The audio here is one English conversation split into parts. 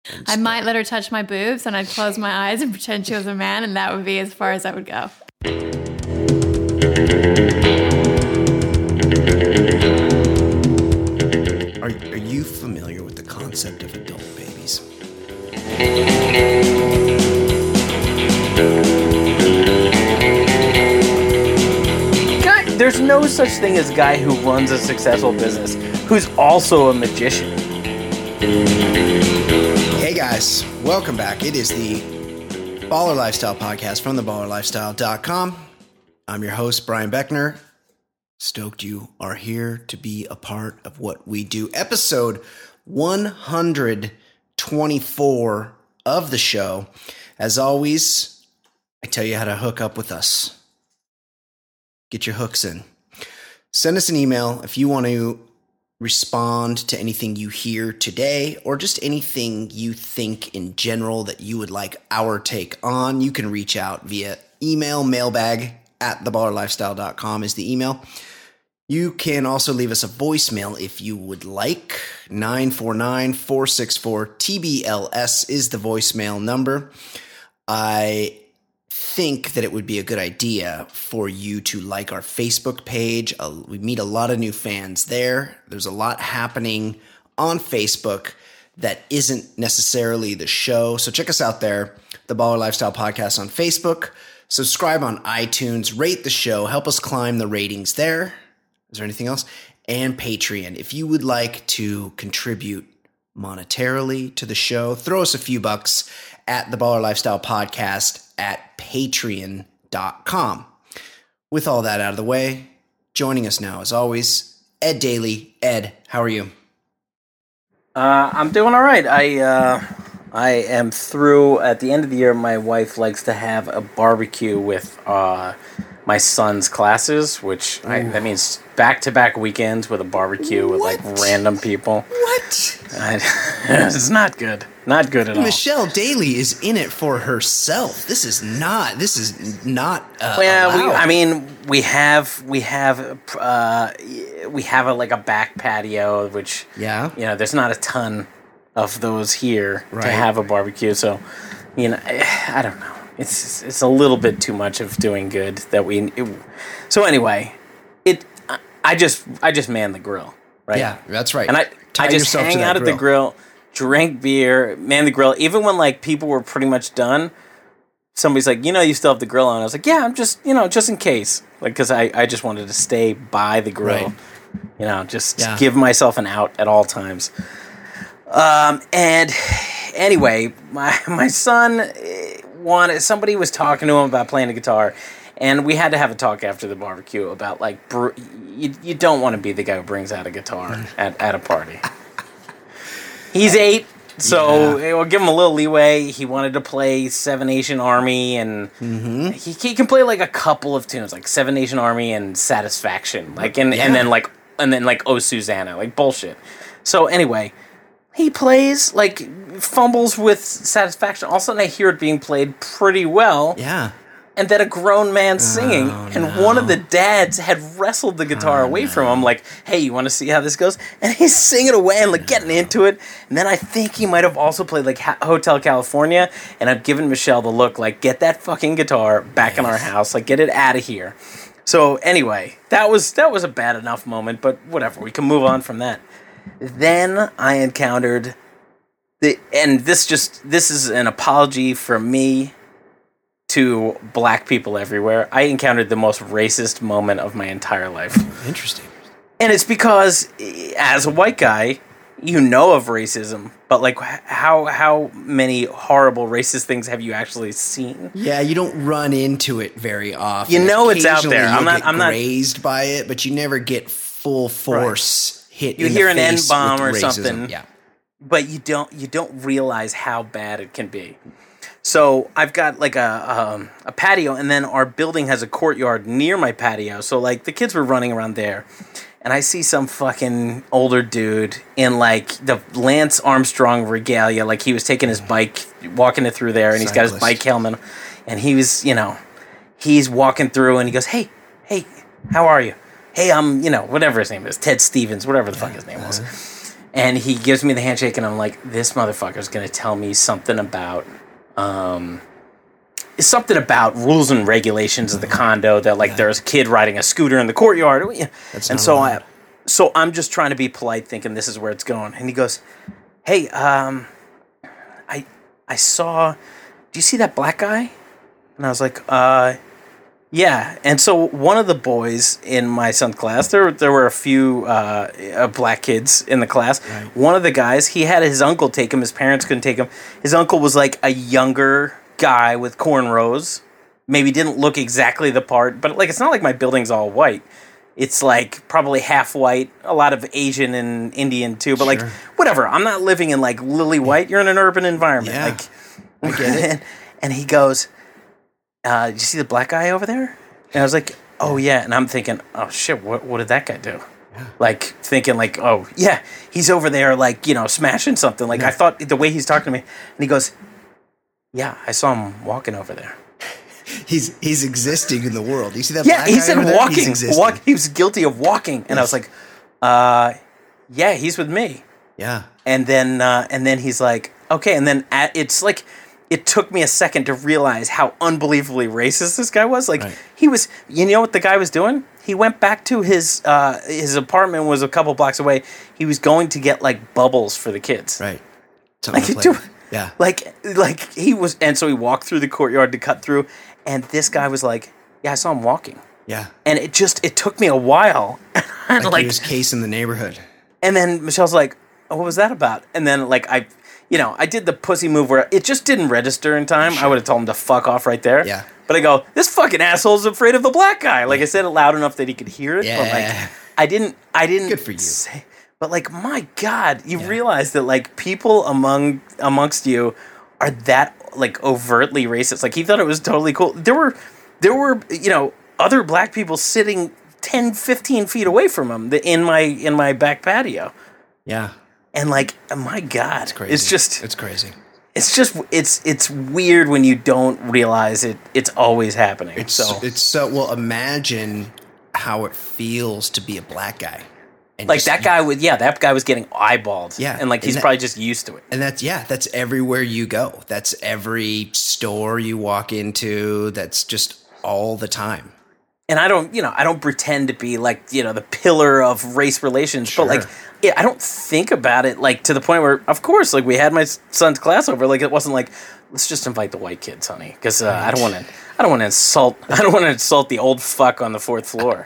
I might let her touch my boobs, and I'd close my eyes and pretend she was a man, and that would be as far as I would go. Are you familiar with the concept of adult babies? There's no such thing as a guy who runs a successful business who's also a magician. Hey guys, welcome back. It is the Baller Lifestyle Podcast from theballerlifestyle.com. I'm your host, Brian Beckner. Stoked you are here to be a part of what we do. Episode 124 of the show. As always, I tell you how to hook up with us. Get your hooks in. Send us an email if you want to respond to anything you hear today or just anything you think in general that you would like our take on. You can reach out via email, mailbag at theballerlifestyle.com is the email. You can also leave us a voicemail if you would like. 949-464-TBLS is the voicemail number. I think that it would be a good idea for you to like our Facebook page. We meet a lot of new fans there. There's a lot happening on Facebook that isn't necessarily the show. So check us out there, the Baller Lifestyle Podcast on Facebook. Subscribe on iTunes, rate the show, help us climb the ratings there. Is there anything else? And Patreon. If you would like to contribute monetarily to the show, throw us a few bucks at the Baller Lifestyle Podcast at patreon.com. With all that out of the way, joining us now, as always, Ed Daly. Ed, how are you? I'm doing all right. I am through. At the end of the year, my wife likes to have a barbecue with my son's classes, which that means back-to-back weekends with a barbecue with like random people. What? It's not good. Not good at all. Michelle Daly is in it for herself. This is not. Well, we have like a back patio, which there's not a ton of those here to have a barbecue. So, I don't know. It's a little bit too much of doing good that so anyway, I just man the grill, right? Yeah, that's right. And I just hang out at the grill, drink beer, man the grill. Even when like people were pretty much done, somebody's like, you still have the grill on. I was like, yeah, I'm just, just in case, like, because I just wanted to stay by the grill, give myself an out at all times. And anyway, my son somebody was talking to him about playing the guitar, and we had to have a talk after the barbecue about like you don't want to be the guy who brings out a guitar at a party. He's 8, so we'll give him a little leeway. He wanted to play Seven Nation Army, and he can play like a couple of tunes, like Seven Nation Army and Satisfaction, like and then like Oh Susanna, like bullshit. So anyway, he plays, like, fumbles with Satisfaction. All of a sudden, I hear it being played pretty well. Yeah. And then a grown man singing. One of the dads had wrestled the guitar away from him, like, hey, you want to see how this goes? And he's singing away and, like, getting into it. And then I think he might have also played, like, Hotel California. And I've given Michelle the look, like, get that fucking guitar back in our house. Like, get it out of here. So, anyway, that was a bad enough moment. But whatever, we can move on from that. Then I encountered this is an apology from me to black people everywhere. I encountered the most racist moment of my entire life. Interesting. And it's because as a white guy, of racism, but like how many horrible racist things have you actually seen? Yeah, you don't run into it very often. It's out there. I'm not grazed by it, but you never get full force. Hit you hear an N-bomb or racism. something, but you don't realize how bad it can be. So I've got like a patio, and then our building has a courtyard near my patio. So like the kids were running around there, and I see some fucking older dude in like the Lance Armstrong regalia, like he was taking his bike, walking it through there, and he's got his bike helmet, and he was, he's walking through, and he goes, hey, how are you? Hey, I'm, whatever his name is, Ted Stevens, whatever the fuck his name was. And he gives me the handshake, and I'm like, this motherfucker's going to tell me something about rules and regulations of the condo, that like there's a kid riding a scooter in the courtyard. And so I'm just trying to be polite, thinking this is where it's going. And he goes, hey, I saw, do you see that black guy? And I was like, yeah. And so one of the boys in my son's class, there were a few black kids in the class. Right. One of the guys, he had his uncle take him. His parents couldn't take him. His uncle was like a younger guy with cornrows. Maybe didn't look exactly the part, but like it's not like my building's all white. It's like probably half white, a lot of Asian and Indian too. But like whatever, I'm not living in like lily white. You're in an urban environment. Yeah, like I get it. And he goes, "Did you see the black guy over there?" And I was like, "Oh yeah." And I'm thinking, "Oh shit, what did that guy do?" Yeah. Like thinking like, "Oh yeah, he's over there like smashing something." Like I thought the way he's talking to me, and he goes, "Yeah, I saw him walking over there." He's existing in the world. You see that? Yeah, black he guy said over walking. There? He was guilty of walking, and I was like, "Yeah, he's with me." Yeah. And then he's like, "Okay," and then it's like. It took me a second to realize how unbelievably racist this guy was. Like he was, you know what the guy was doing? He went back to his apartment was a couple blocks away. He was going to get like bubbles for the kids. Right. Yeah. Like he was, and so he walked through the courtyard to cut through, and this guy was like, "Yeah, I saw him walking." Yeah. And it took me a while. Like he was casing the neighborhood. And then Michelle's like, "Oh, what was that about?" And then like I did the pussy move where it just didn't register in time. Sure. I would have told him to fuck off right there. Yeah. But I go, this fucking asshole's afraid of the black guy. Like I said it loud enough that he could hear it. Yeah. But like I didn't Good for you. But like my God, you realize that like people amongst you are that like overtly racist. Like he thought it was totally cool. There were other black people sitting 10, 15 feet away from him in my back patio. Yeah. And like, oh my God, it's crazy. It's crazy. It's weird when you don't realize it. It's always happening. It's so well. Imagine how it feels to be a black guy. And like that guy was getting eyeballed. Yeah, and like he's probably just used to it. And that's everywhere you go. That's every store you walk into. That's just all the time. And I don't pretend to be like, the pillar of race relations, Sure. but like, I don't think about it like to the point where, of course, like we had my son's class over, like it wasn't like, let's just invite the white kids, honey, because I don't want to insult the old fuck on the fourth floor.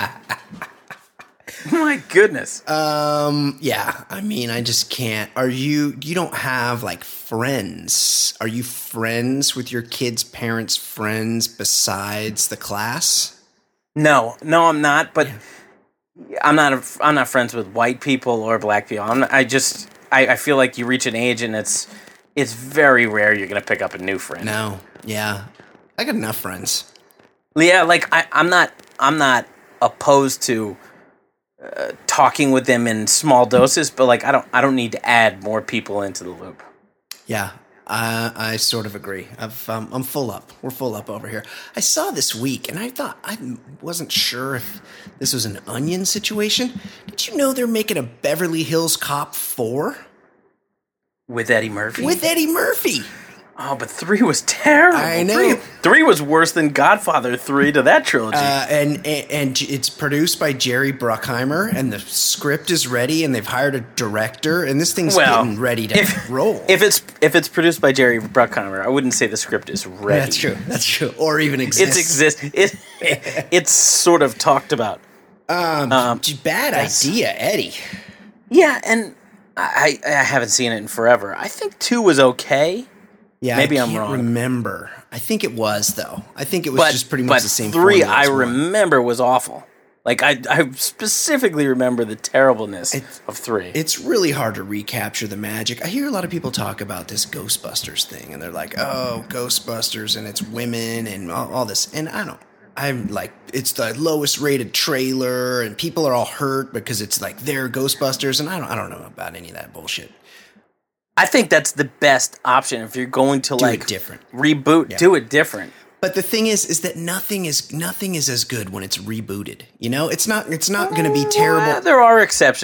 My goodness. Yeah. I mean, I just can't. You don't have like friends? Are you friends with your kids' parents' friends besides the class? No, I'm not. But I'm not friends with white people or black people. I feel like you reach an age and it's very rare you're gonna pick up a new friend. No, yeah, I got enough friends. Yeah, like I'm not opposed to talking with them in small doses, but like I don't need to add more people into the loop. Yeah. I sort of agree. I'm full up. We're full up over here. I saw this week, and I thought I wasn't sure if this was an Onion situation. Did you know they're making a Beverly Hills Cop 4? With Eddie Murphy? With Eddie Murphy. Oh, but 3 was terrible. I know. 3 was worse than Godfather 3 to that trilogy. And it's produced by Jerry Bruckheimer, and the script is ready, and they've hired a director, and this thing's getting ready to roll. If it's produced by Jerry Bruckheimer, I wouldn't say the script is ready. That's true. Or even exists. It's sort of talked about. Bad idea, Eddie. Yeah, and I haven't seen it in forever. I think 2 was okay. Yeah, maybe I I'm wrong. Remember. I think it was, though. I think it was just pretty much the same. 3, I remember, was awful. Like, I specifically remember the terribleness of 3. It's really hard to recapture the magic. I hear a lot of people talk about this Ghostbusters thing, and they're like, oh, Ghostbusters, and it's women, and all this. And I'm like, it's the lowest rated trailer, and people are all hurt because it's like they're Ghostbusters, and I don't know about any of that bullshit. I think that's the best option if you're going to do it different. Reboot. Yeah. Do it different. But the thing is that nothing is as good when it's rebooted. You know, it's not going to be terrible. There are exceptions.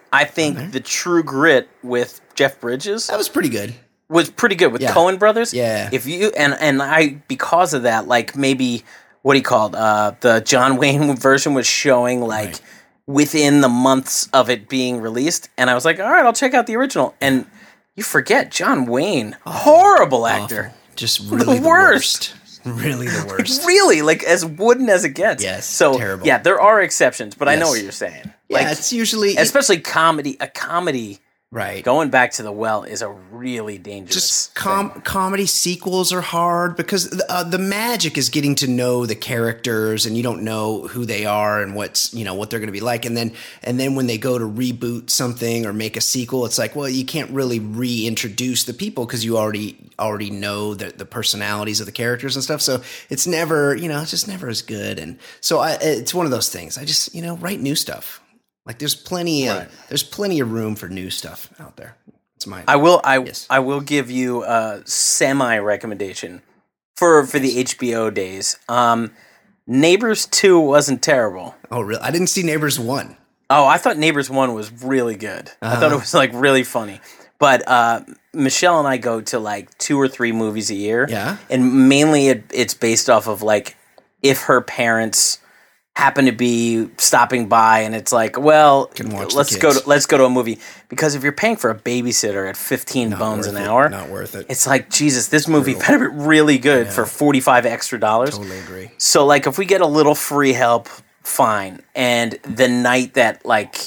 I think the True Grit with Jeff Bridges That was pretty good. was pretty good with Coen Brothers. Yeah. If you and I, because of that, like maybe what he called the John Wayne version was showing like within the months of it being released, and I was like, all right, I'll check out the original. And you forget John Wayne, horrible actor, just really the worst. Really the worst. Really, like as wooden as it gets. Yes. So terrible. yeah, there are exceptions, but I know what you're saying. Yeah, Like, it's usually especially comedy. A comedy. right. Going back to the well is a really dangerous. Just comedy sequels are hard because the magic is getting to know the characters, and you don't know who they are and what they're going to be like. And then when they go to reboot something or make a sequel, it's like, well, you can't really reintroduce the people because you already know the personalities of the characters and stuff. So it's never, it's just never as good. And so it's one of those things. I just, write new stuff. Like there's plenty of room for new stuff out there. It's mine. I will give you a semi recommendation for the HBO days. Neighbors 2 wasn't terrible. Oh, really? I didn't see Neighbors 1. Oh, I thought Neighbors 1 was really good. I thought it was like really funny. But Michelle and I go to like 2 or 3 movies a year. Yeah. And mainly it's based off of like if her parents happen to be stopping by, and it's like, well, let's go to a movie, because if you're paying for a babysitter at 15 bones an hour, not worth it. It's like, Jesus, this movie better be really good for $45 extra. Totally agree. So like, if we get a little free help, fine. And the night that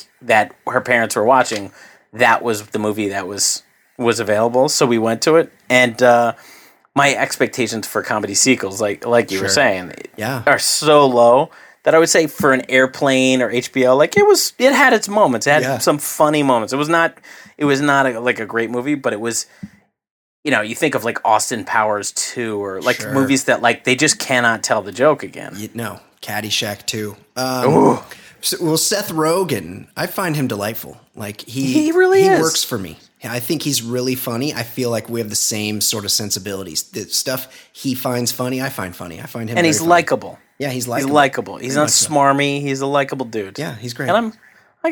her parents were watching, that was the movie that was available, so we went to it. And my expectations for comedy sequels, like you were saying, are so low that I would say for an Airplane or HBO, like it had its moments. It had some funny moments. It was not a great movie, but it was, you think of like Austin Powers 2 or like movies that like they just cannot tell the joke again. No, Caddyshack 2. Well, Seth Rogen, I find him delightful. Like he really works for me. I think he's really funny. I feel like we have the same sort of sensibilities. The stuff he finds funny, I find funny. I find him, and he's likable. Yeah, he's likable. He's likable. He's not smarmy. He's a likable dude. Yeah, he's great. And I'm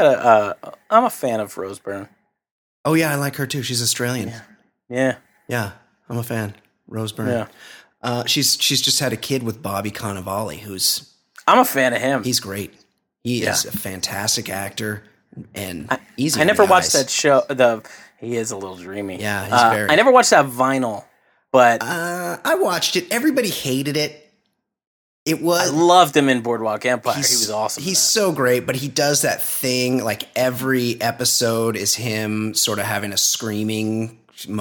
a fan of Rose Byrne. Oh yeah, I like her too. She's Australian. Yeah. I'm a fan. Rose Byrne. Yeah. She's just had a kid with Bobby Cannavale, I'm a fan of him. He's great. He is a fantastic actor and easy. I never watched that show. He is a little dreamy. Yeah, he's very. I never watched that Vinyl, but I watched it. Everybody hated it. I loved him in Boardwalk Empire. He was awesome. He's so great, but he does that thing like every episode is him sort of having a screaming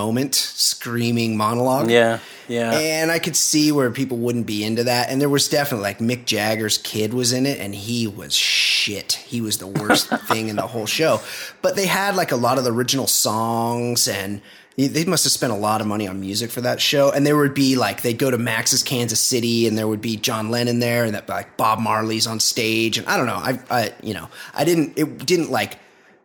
monologue. Yeah. And I could see where people wouldn't be into that. And there was definitely like Mick Jagger's kid was in it, and he was shit. He was the worst thing in the whole show. But they had like a lot of the original songs, and they must have spent a lot of money on music for that show. And there would be like, they'd go to Max's Kansas City, and there would be John Lennon there, and that like Bob Marley's on stage. And I don't know. It didn't like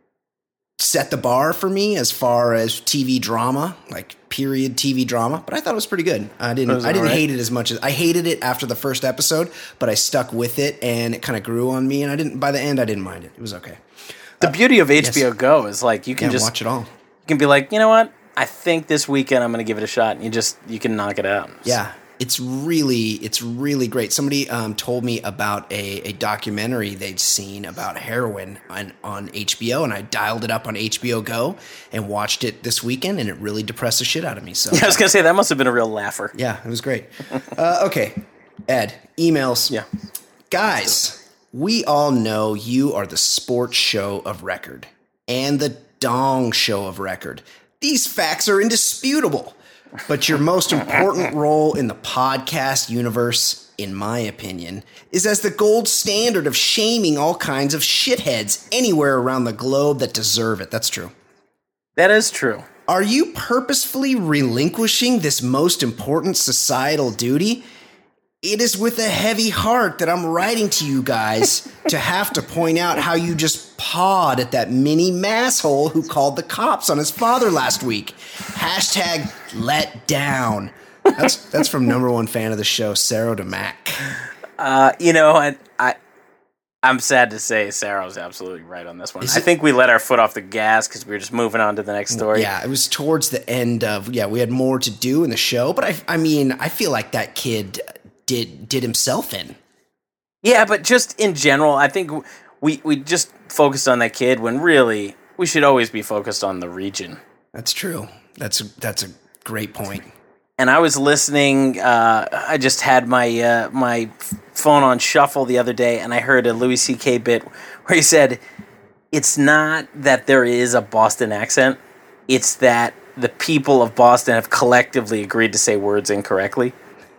set the bar for me as far as TV drama, like period TV drama, but I thought it was pretty good. I didn't hate it as much as I hated it after the first episode, but I stuck with it, and it kind of grew on me. And by the end, I didn't mind it. It was okay. The beauty of HBO Go is like, you can just watch it all. You can be like, you know what? I think this weekend I'm going to give it a shot, and you can knock it out. Yeah. It's really great. Somebody told me about a documentary they'd seen about heroin on HBO, and I dialed it up on HBO Go and watched it this weekend, and it really depressed the shit out of me. So I was gonna say that must have been a real laugher. Yeah, it was great. Okay, Ed, emails. Yeah, guys, we all know you are the sports show of record and the dong show of record. These facts are indisputable. But your most important role in the podcast universe, in my opinion, is as the gold standard of shaming all kinds of shitheads anywhere around the globe that deserve it. That's true. That is true. Are you purposefully relinquishing this most important societal duty? It is with a heavy heart that I'm writing to you guys to have to point out how you just pawed at that mini masshole who called the cops on his father last week. Hashtag let down. That's from #1 fan of the show, Sarah DeMac. I I'm sad to say Sarah's absolutely right on this one. I think we let our foot off the gas because we were just moving on to the next story. Yeah, it was towards the end of, we had more to do in the show, but I mean, I feel like that kid did himself in. Yeah, but just in general, I think we just focused on that kid when really we should always be focused on the region. That's true. That's a great point. And I was listening. I just had my my phone on shuffle the other day, and I heard a Louis C.K. bit where he said, "It's not that there is a Boston accent; it's that the people of Boston have collectively agreed to say words incorrectly."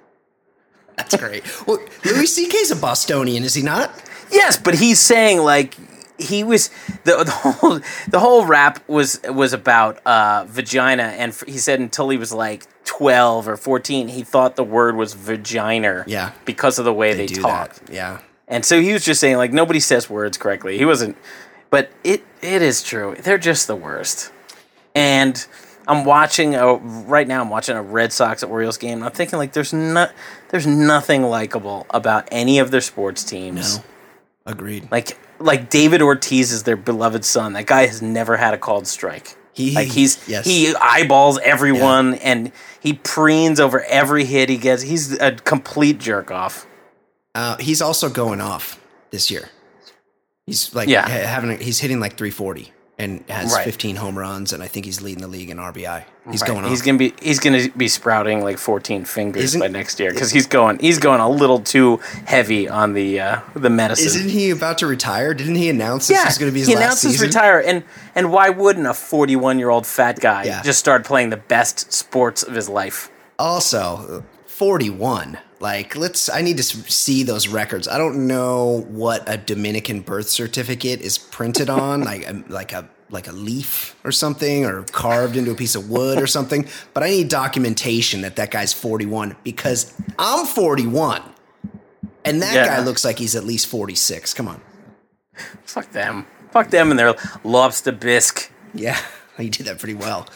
That's great. Well, Louis C.K.'s a Bostonian, is he not? Yes, but he's saying like. He was the whole rap was about vagina, and he said until he was like 12 or 14, he thought the word was vagina. Yeah, because of the way they talk. That. Yeah, and so he was just saying like nobody says words correctly. He wasn't, but it is true. They're just the worst. And I'm watching right now. I'm watching a Red Sox Orioles game. And I'm thinking like there's nothing likable about any of their sports teams. No, agreed. Like David Ortiz is their beloved son. That guy has never had a called strike. He eyeballs everyone and he preens over every hit he gets. He's a complete jerk off. He's also going off this year. He's like he's hitting like 340 and has 15 home runs, and I think he's leading the league in RBI. He's going off. He's gonna be sprouting like 14 fingers by next year because he's going a little too heavy on the medicine. Isn't he about to retire? Didn't he announce this is going to be his last season? He announced his retire, and why wouldn't a 41-year-old fat guy just start playing the best sports of his life? Also, 41. Like, I need to see those records. I don't know what a Dominican birth certificate is printed on, like a leaf or something, or carved into a piece of wood or something. But I need documentation that guy's 41 because I'm 41, and that guy looks like he's at least 46. Come on. Fuck them and their lobster bisque. Yeah, he did that pretty well.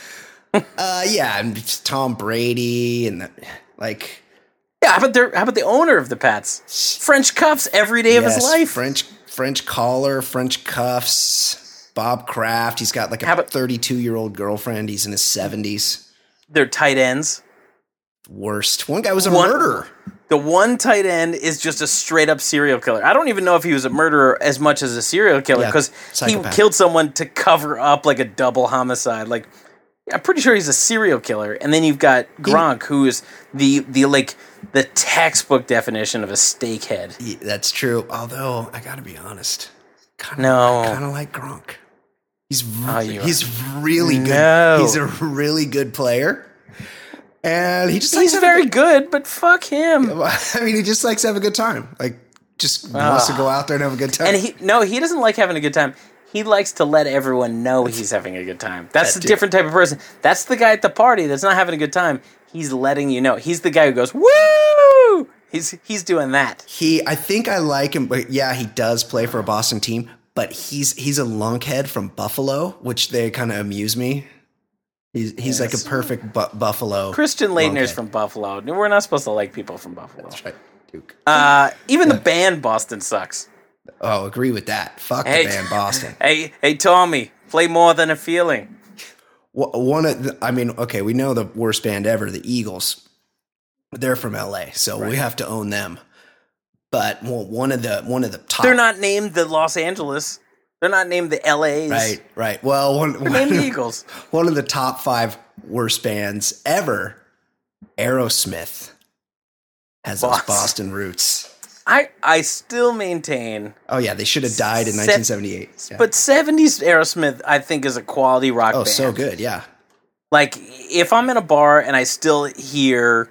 And Tom Brady and like. Yeah, how about the owner of the Pats? French cuffs every day of his life. French collar, French cuffs. Bob Kraft. He's got like a 32-year-old girlfriend. He's in his 70s. They're tight ends. Worst. One guy was a murderer. The one tight end is just a straight up serial killer. I don't even know if he was a murderer as much as a serial killer because he killed someone to cover up like a double homicide. Like, I'm pretty sure he's a serial killer. And then you've got Gronk, who is the textbook definition of a steakhead. Yeah, that's true. Although I got to be honest, I kind of like Gronk. He's really good. No. He's a really good player, and he's very good. But fuck him. I mean, he just likes to have a good time. Like, just wants to go out there and have a good time. And he doesn't like having a good time. He likes to let everyone know he's having a good time. That's a different type of person. That's the guy at the party that's not having a good time. He's letting you know. He's the guy who goes, woo! He's doing that. I think I like him, but yeah, he does play for a Boston team, but he's a lunkhead from Buffalo, which they kind of amuse me. He's like a perfect Buffalo. Christian Laettner's from Buffalo. We're not supposed to like people from Buffalo. That's right, Duke. Even the band Boston sucks. Oh, agree with that. Fuck the band Boston. Hey, Tommy, play More Than a Feeling. We know the worst band ever, the Eagles. They're from LA, so we have to own them. But one of the top. They're not named the Los Angeles. They're not named the LAs. Right. Well, they're named the Eagles. One of the top 5 worst bands ever, Aerosmith, has those Boston roots. I still maintain. Oh yeah, they should have died in 1978. Yeah. But 70s Aerosmith, I think, is a quality rock band. Oh, so good, yeah. Like, if I'm in a bar and I still hear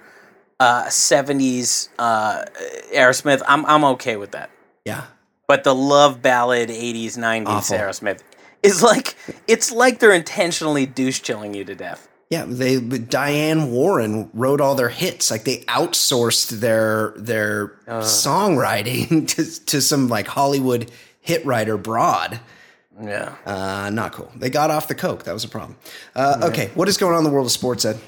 70s Aerosmith, I'm okay with that. Yeah. But the love ballad 80s, 90s Aerosmith is it's like they're intentionally douche-chilling you to death. Yeah, Diane Warren wrote all their hits. Like, they outsourced their songwriting to some like Hollywood hit writer broad. Yeah. Not cool. They got off the coke. That was a problem. Okay, what is going on in the world of sports, Ed?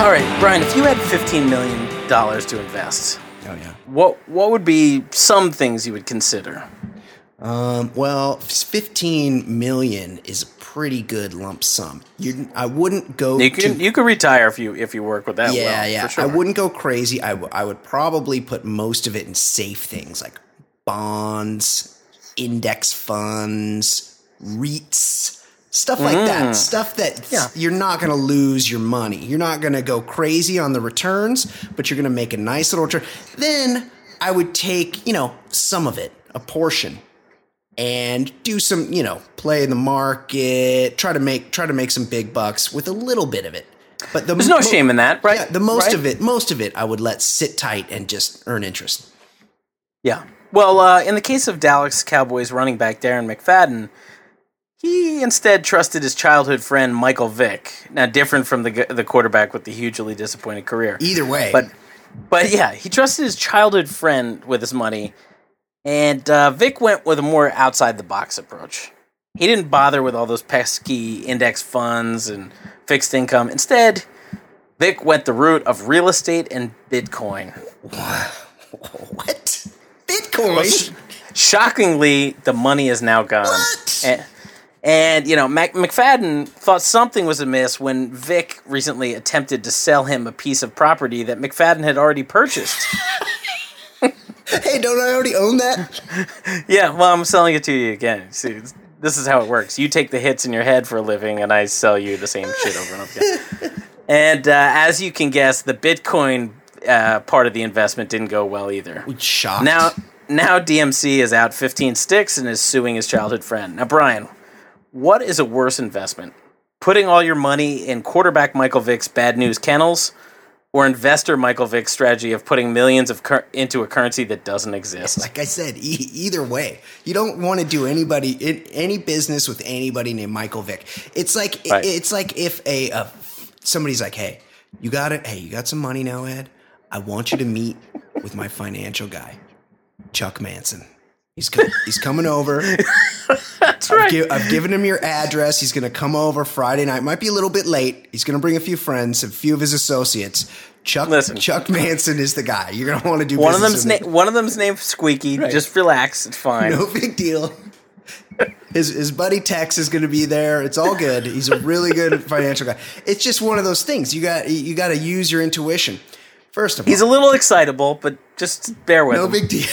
All right, Brian, if you had $15 million to invest, Oh yeah. what would be some things you would consider? Well, 15 million is a pretty good lump sum. I wouldn't go. You could retire if you work with that. Yeah. For sure. I wouldn't go crazy. I would probably put most of it in safe things like bonds, index funds, REITs, stuff like that. Stuff that you're not going to lose your money. You're not going to go crazy on the returns, but you're going to make a nice little return. Then I would take, some of it, a portion, and do some, play in the market, try to make some big bucks with a little bit of it. But there's no shame in that, right? Yeah, most of it I would let sit tight and just earn interest. Yeah. Well, in the case of Dallas Cowboys running back Darren McFadden, he instead trusted his childhood friend Michael Vick. Now, different from the quarterback with the hugely disappointed career. Either way. But yeah, he trusted his childhood friend with his money, and Vick went with a more outside-the-box approach. He didn't bother with all those pesky index funds and fixed income. Instead, Vick went the route of real estate and Bitcoin. What? Bitcoin? Shockingly, the money is now gone. What? And McFadden thought something was amiss when Vick recently attempted to sell him a piece of property that McFadden had already purchased. Hey, don't I already own that? Yeah, well, I'm selling it to you again. See, this is how it works. You take the hits in your head for a living, and I sell you the same shit over and over again. And as you can guess, the Bitcoin part of the investment didn't go well either. Shocked. Now DMC is out 15 sticks and is suing his childhood friend. Now, Brian, what is a worse investment? Putting all your money in quarterback Michael Vick's bad news kennels, or investor Michael Vick's strategy of putting millions into a currency that doesn't exist? Like I said, either way, you don't want to do any business with anybody named Michael Vick. It's like if somebody's like, hey, you got some money now, Ed? I want you to meet with my financial guy, Chuck Manson. He's coming over. That's right. I've given him your address. He's going to come over Friday night. Might be a little bit late. He's going to bring a few friends, a few of his associates. Chuck Manson is the guy. You're going to want to do one business with One of them's named Squeaky. Right. Just relax. It's fine. No big deal. His buddy Tex is going to be there. It's all good. He's a really good financial guy. It's just one of those things. You got to use your intuition. First of all, he's a little excitable, but just bear with him. No big deal.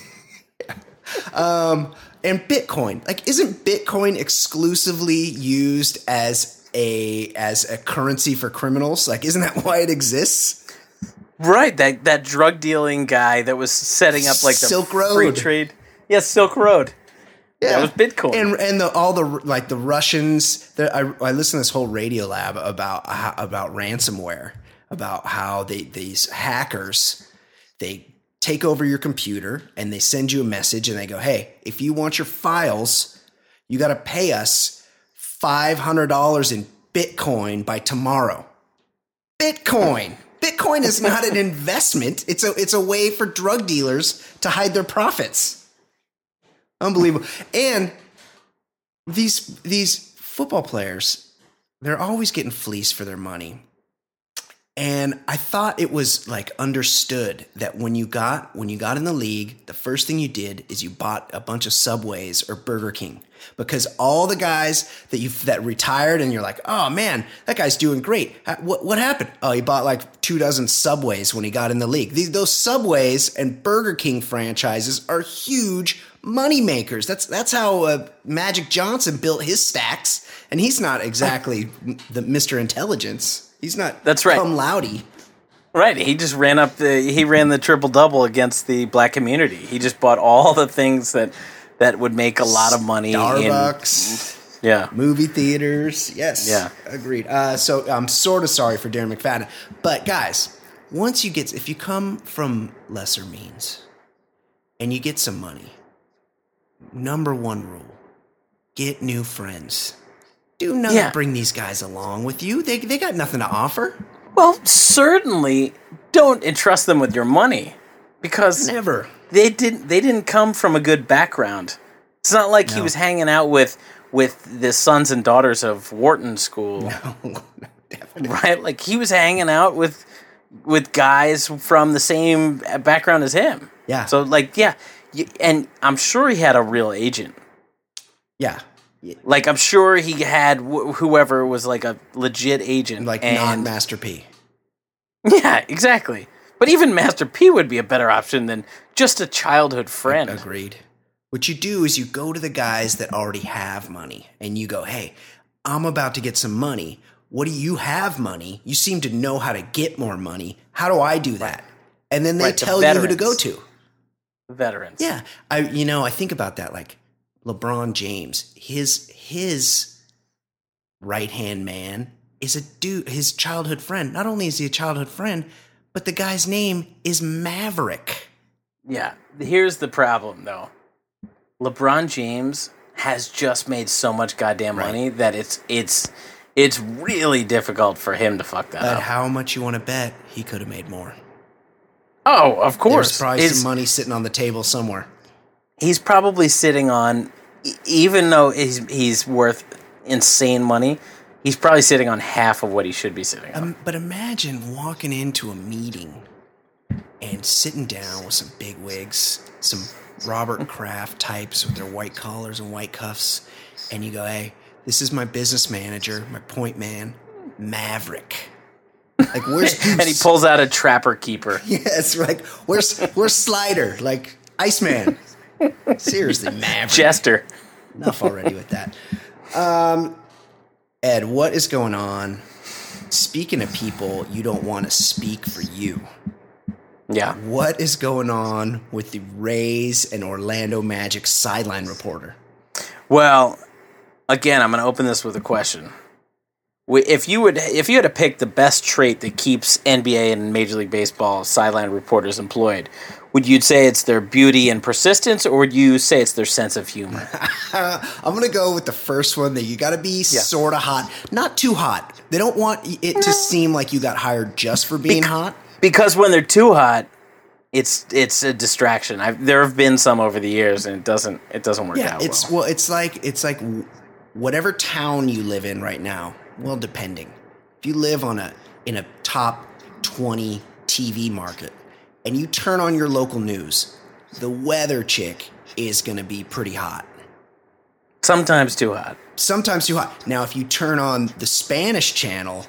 And Bitcoin, isn't Bitcoin exclusively used as a currency for criminals? Isn't that why it exists? Right, that drug dealing guy that was setting up the Silk Road free trade. Yes, Silk Road. Yeah, that was Bitcoin. And all the Russians. I listened to this whole Radio Lab about ransomware, about how these hackers they take over your computer and they send you a message and they go, hey, if you want your files, you got to pay us $500 in Bitcoin by tomorrow. Bitcoin is not an investment. It's a way for drug dealers to hide their profits. Unbelievable. And these football players, they're always getting fleeced for their money. And I thought it was understood that when you got in the league, the first thing you did is you bought a bunch of Subways or Burger King, because all the guys that retired and you're like, oh man, that guy's doing great. What happened? Oh, he bought 24 Subways when he got in the league. Those Subways and Burger King franchises are huge money makers. That's how Magic Johnson built his stacks, and he's not exactly the Mr. Intelligence. He's not. That's right. Cum laude. Right. He just ran the triple double against the black community. He just bought all the things that would make a lot of money. Starbucks. Yeah. Movie theaters. Yes. Yeah. Agreed. So I'm sort of sorry for Darren McFadden, but guys, if you come from lesser means and you get some money, number one rule: get new friends. Do not bring these guys along with you. They got nothing to offer. Well, certainly don't entrust them with your money, because never. They didn't come from a good background. It's not like he was hanging out with the sons and daughters of Wharton School. No. Definitely. Right? Like, he was hanging out with guys from the same background as him. Yeah. So, like, yeah. And I'm sure he had a real agent. Yeah. Like, I'm sure he had whoever was, like, a legit agent. Like, not Master P. Yeah, exactly. But even Master P would be a better option than just a childhood friend. Agreed. What you do is you go to the guys that already have money, and you go, hey, I'm about to get some money. What do you have money? You seem to know how to get more money. How do I do that? And then they tell you who to go to. Veterans. Yeah. I think about that, like LeBron James, his right-hand man is a dude, his childhood friend. Not only is he a childhood friend, but the guy's name is Maverick. Yeah. Here's the problem, though. LeBron James has just made so much goddamn money that it's really difficult for him to fuck that up. But how much you want to bet he could have made more? Oh, of course. There's probably some money sitting on the table somewhere. He's probably sitting on, even though he's worth insane money, he's probably sitting on half of what he should be sitting on. But imagine walking into a meeting and sitting down with some bigwigs, some Robert Kraft types with their white collars and white cuffs, and you go, hey, this is my business manager, my point man, Maverick. Like, where's Goose? And he pulls out a Trapper Keeper. Yes, like, where's Slider? Like, Iceman. Seriously, Maverick. Jester. Enough already with that. Ed, what is going on? Speaking of people you don't want to speak for you. Yeah. What is going on with the Rays and Orlando Magic sideline reporter? Well, again, I'm going to open this with a question. If you had to pick the best trait that keeps NBA and Major League Baseball sideline reporters employed, would you say it's their beauty and persistence, or would you say it's their sense of humor? I'm going to go with the first one, that you got to be sort of hot. Not too hot. They don't want it to seem like you got hired just for being hot. Because when they're too hot, it's a distraction. There have been some over the years, and it doesn't work out well. It's like whatever town you live in right now. Well, depending. If you live in a top 20 TV market and you turn on your local news, the weather chick is going to be pretty hot. Sometimes too hot. Now, if you turn on the Spanish channel,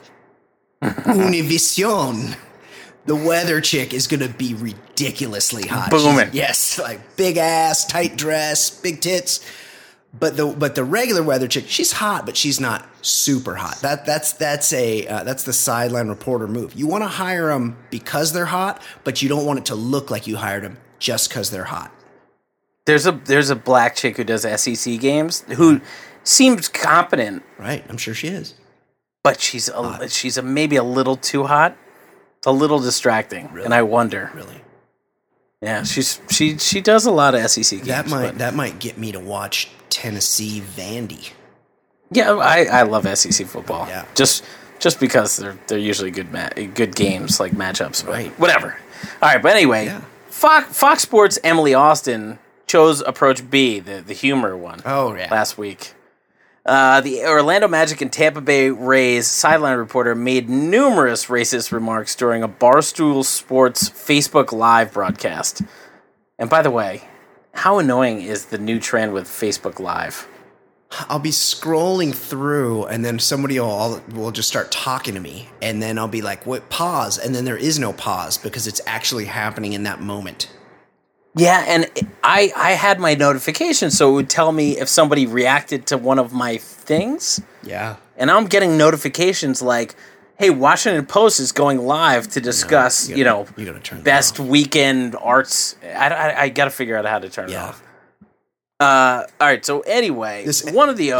Univision, the weather chick is going to be ridiculously hot. Booming. Yes, like big ass, tight dress, big tits. But the regular weather chick, she's hot, but she's not super hot. That's the sideline reporter move. You want to hire them because they're hot, but you don't want it to look like you hired them just because they're hot. There's a black chick who does SEC games who seems competent. Right, I'm sure she is. But she's maybe a little too hot. It's a little distracting, really? And I wonder. Really. Yeah, she does a lot of SEC games. That might get me to watch Tennessee Vandy. Yeah, I love SEC football. Yeah, just because they're usually good games, like matchups. But right. Whatever. All right, but anyway, Fox Sports' Emily Austin chose approach B, the humor one. Oh yeah. Last week. The Orlando Magic and Tampa Bay Rays sideline reporter made numerous racist remarks during a Barstool Sports Facebook Live broadcast. And by the way, how annoying is the new trend with Facebook Live? I'll be scrolling through, and then somebody will just start talking to me, and then I'll be like, "What? Pause?" And then there is no pause because it's actually happening in that moment. Yeah, and I had my notification, so it would tell me if somebody reacted to one of my things. Yeah. And I'm getting notifications like, hey, Washington Post is going live to discuss, you gotta turn best weekend arts. I got to figure out how to turn it off. All right, so anyway, This Emily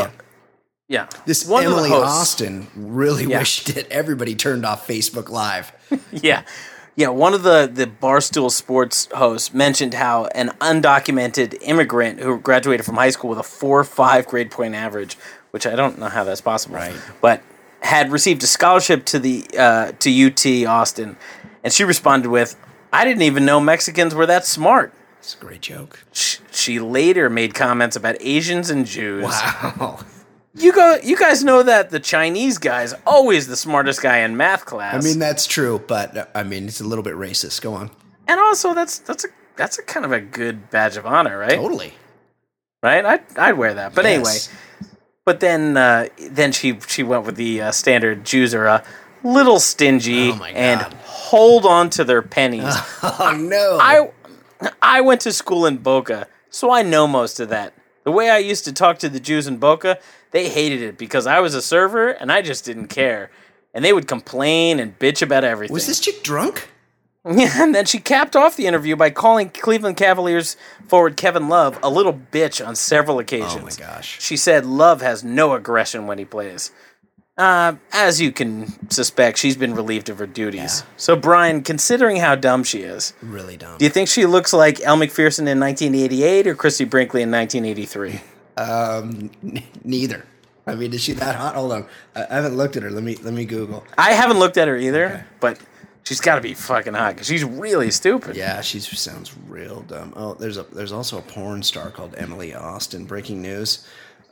Austin really wished that everybody turned off Facebook Live. Yeah, one of the Barstool Sports hosts mentioned how an undocumented immigrant who graduated from high school with a 4.5 grade point average, which I don't know how that's possible, right? But had received a scholarship to UT Austin, and she responded with, "I didn't even know Mexicans were that smart." It's a great joke. She later made comments about Asians and Jews. Wow. You guys know that the Chinese guy is always the smartest guy in math class. I mean, that's true, but I mean, it's a little bit racist. Go on. And also, that's a kind of a good badge of honor, right? Totally. Right? I'd wear that. But Yes. anyway, but then she went with the standard Jews are a little stingy and hold on to their pennies. Oh no. I went to school in Boca, so I know most of that. The way I used to talk to the Jews in Boca, they hated it because I was a server and I just didn't care. And they would complain and bitch about everything. Was this chick drunk? Yeah, and then she capped off the interview by calling Cleveland Cavaliers forward Kevin Love a little bitch on several occasions. Oh my gosh. She said Love has no aggression when he plays. As you can suspect, she's been relieved of her duties. Yeah. So, Brian, considering how dumb she is, Really dumb. do you think she looks like Elle McPherson in 1988 or Christy Brinkley in 1983? Neither. I mean, is she that hot? Hold on. I haven't looked at her. Let me Google. I haven't looked at her either, but she's got to be fucking hot because she's really stupid. Yeah, she sounds real dumb. Oh, there's also a porn star called Emily Austin. Breaking news.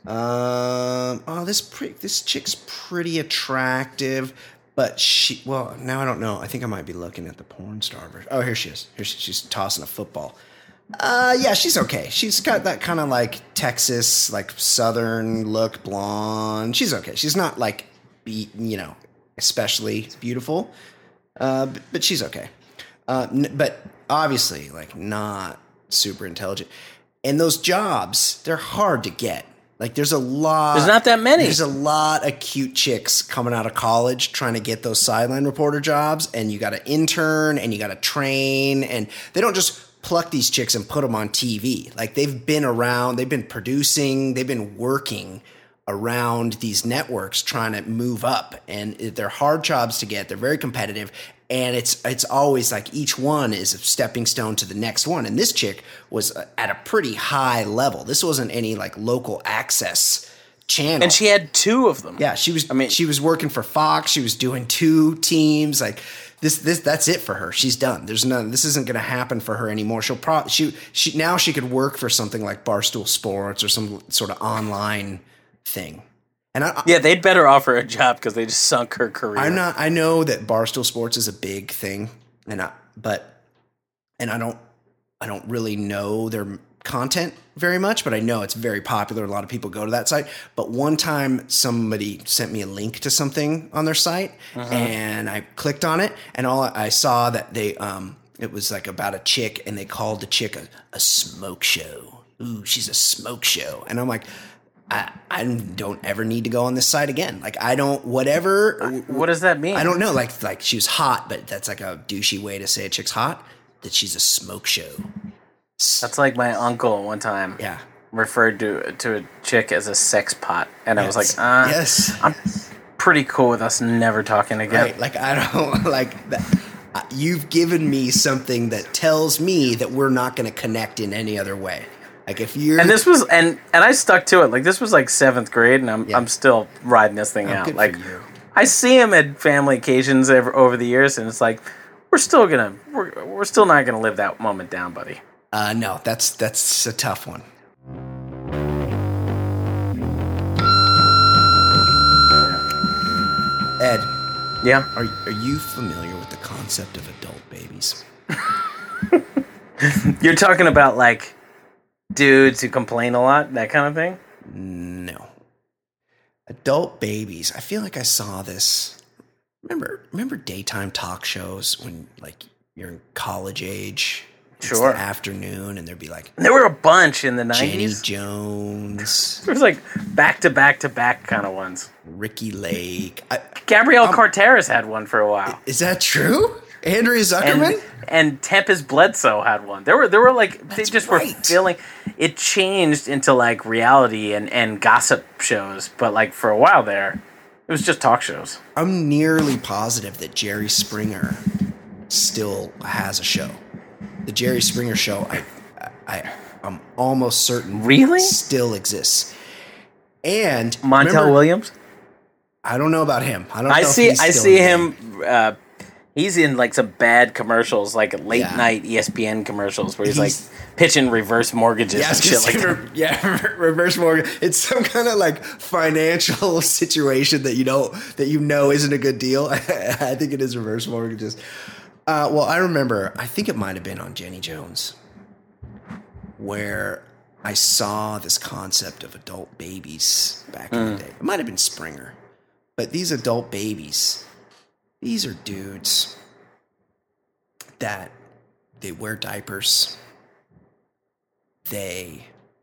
This chick's pretty attractive, but now I don't know. I think I might be looking at the porn star version. Oh, here she is. She's tossing a football. Yeah, she's okay. She's got that kind of like Texas, like Southern look, blonde. She's okay. She's not like, especially beautiful, but she's okay. But obviously, like, not super intelligent. And those jobs, they're hard to get. Like, there's not that many. There's a lot of cute chicks coming out of college trying to get those sideline reporter jobs, and you got to intern and you got to train, and they don't just pluck these chicks and put them on TV. Like, they've been around, they've been producing, they've been working around these networks trying to move up, and they're hard jobs to get. They're very competitive, and it's always like each one is a stepping stone to the next one. And this chick was at a pretty high level. This wasn't any like local access channel. And she had two of them. Yeah, she was working for Fox. She was doing two teams. Like this that's it for her. She's done. This isn't going to happen for her anymore. She'll probably now she could work for something like Barstool Sports or some sort of online thing. And they'd better offer a job because they just sunk her career. I know that Barstool Sports is a big thing, and I don't really know their content very much, but I know it's very popular. A lot of people go to that site. But one time somebody sent me a link to something on their site, and I clicked on it, and I saw that they it was like about a chick, and they called the chick a smoke show. Ooh, she's a smoke show. And I'm like, I don't ever need to go on this site again. Like, I don't, whatever. What does that mean? I don't know. Like she was hot, but that's like a douchey way to say a chick's hot. That she's a smoke show. That's like my uncle one time. Yeah. Referred to a chick as a sex pot. And I was like, yes. I'm pretty cool with us never talking again. Right. Like, I don't like that. You've given me something that tells me that we're not going to connect in any other way. Like, if you're, and this was, and I stuck to it. Like, this was like 7th grade, and I'm still riding this thing out. Like, I see him at family occasions over the years, and it's like, we're still not gonna live that moment down, buddy. No, that's a tough one. Ed. Yeah. Are you familiar with the concept of adult babies? You're talking about like dudes who complain a lot, that kind of thing? No. Adult babies. I feel like I saw this. Remember daytime talk shows when like you're in college age? Sure. It's the afternoon, and there'd be like, there were a bunch in the 90s. Jenny Jones. There was like back to back to back kind of ones. Ricky Lake. Gabrielle Carteris had one for a while. Is that true? Andrea Zuckerman? And Tempest Bledsoe had one. There were like, they just were filling. It changed into like reality and gossip shows, but like for a while there, it was just talk shows. I'm nearly positive that Jerry Springer still has a show. The Jerry Springer show, I'm almost certain really still exists. And Montel Williams? I don't know about him. I don't know I see him He's in like some bad commercials, like late night ESPN commercials, where he's like pitching reverse mortgages and shit like that. Reverse mortgage. It's some kind of like financial situation that you know isn't a good deal. I think it is reverse mortgages. Well, I remember. I think it might have been on Jenny Jones, where I saw this concept of adult babies back in the day. It might have been Springer, but these adult babies. These are dudes that they wear diapers. They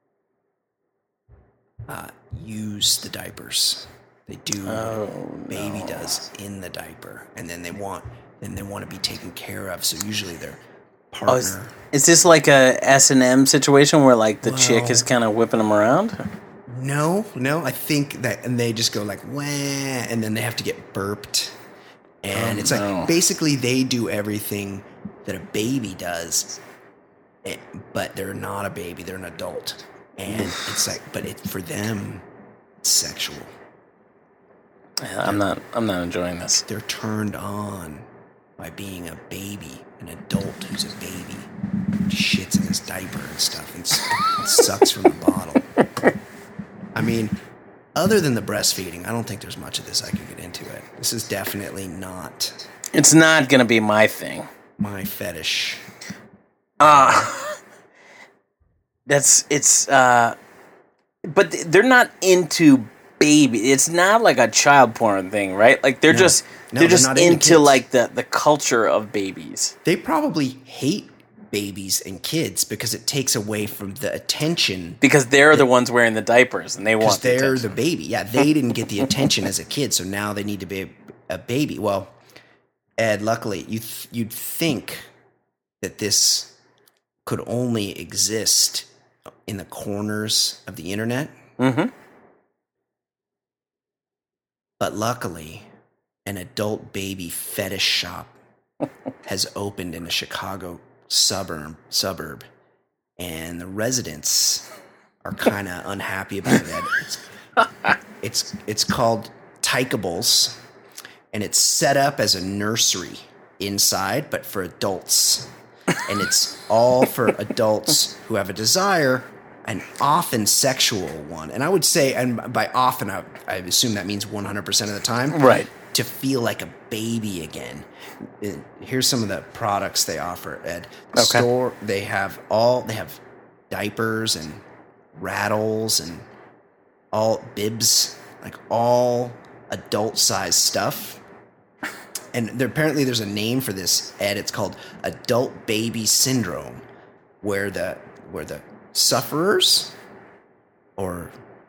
use the diapers. They do what baby does in the diaper, and then they want to be taken care of. So usually their partner. Is this like a S&M situation where like the chick is kind of whipping them around? No. I think that, and they just go like wah, and then they have to get burped. And it's like basically they do everything that a baby does, but they're not a baby; they're an adult. And it's like, but for them, it's sexual. Yeah, I'm not enjoying this. They're turned on by being a baby, an adult who's a baby, shits in his diaper and stuff, and sucks from the bottle. I mean. Other than the breastfeeding, I don't think there's much of this I could get into it. This is definitely not... It's not going to be my thing. My fetish. But they're not into baby. It's not like a child porn thing, right? Like they're just into like the culture of babies. They probably hate babies and kids because it takes away from the attention. Because they're the ones wearing the diapers and they want the they're attention. The baby. Yeah, they didn't get the attention as a kid, so now they need to be a baby. Well, Ed, luckily, you'd think that this could only exist in the corners of the internet. Mm-hmm. But luckily, an adult baby fetish shop has opened in a Chicago suburb, and the residents are kind of unhappy about it. It's called Tykables, and it's set up as a nursery inside, but for adults. And it's all for adults who have a desire, an often sexual one. And I would say, and by often, I assume that means 100% of the time. Right. To feel like a baby again. Here's some of the products they offer, Ed. The store, they have diapers and rattles and all bibs, like all adult-sized stuff. And apparently there's a name for this, Ed. It's called adult baby syndrome, where the sufferers or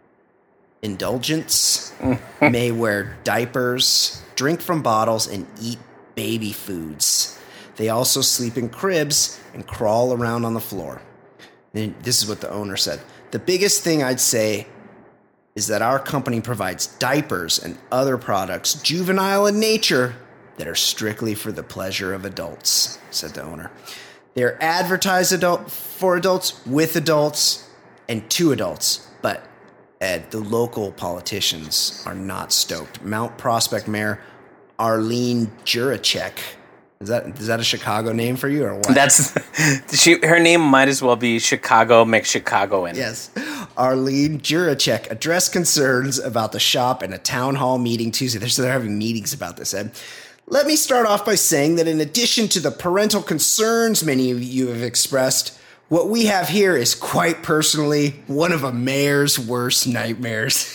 indulgents may wear diapers, drink from bottles, and eat baby foods. They also sleep in cribs and crawl around on the floor. And this is what the owner said. The biggest thing I'd say is that our company provides diapers and other products, juvenile in nature, that are strictly for the pleasure of adults, said the owner. They're advertised for adults, with adults, and to adults. But, Ed, the local politicians are not stoked. Mount Prospect Mayor Arlene Juracek. Is that a Chicago name for you or what? Her name might as well be Chicago McChicagoan. Yes. Arlene Juracek addressed concerns about the shop in a town hall meeting Tuesday. They're having meetings about this, Ed. Let me start off by saying that in addition to the parental concerns many of you have expressed, what we have here is quite personally one of a mayor's worst nightmares.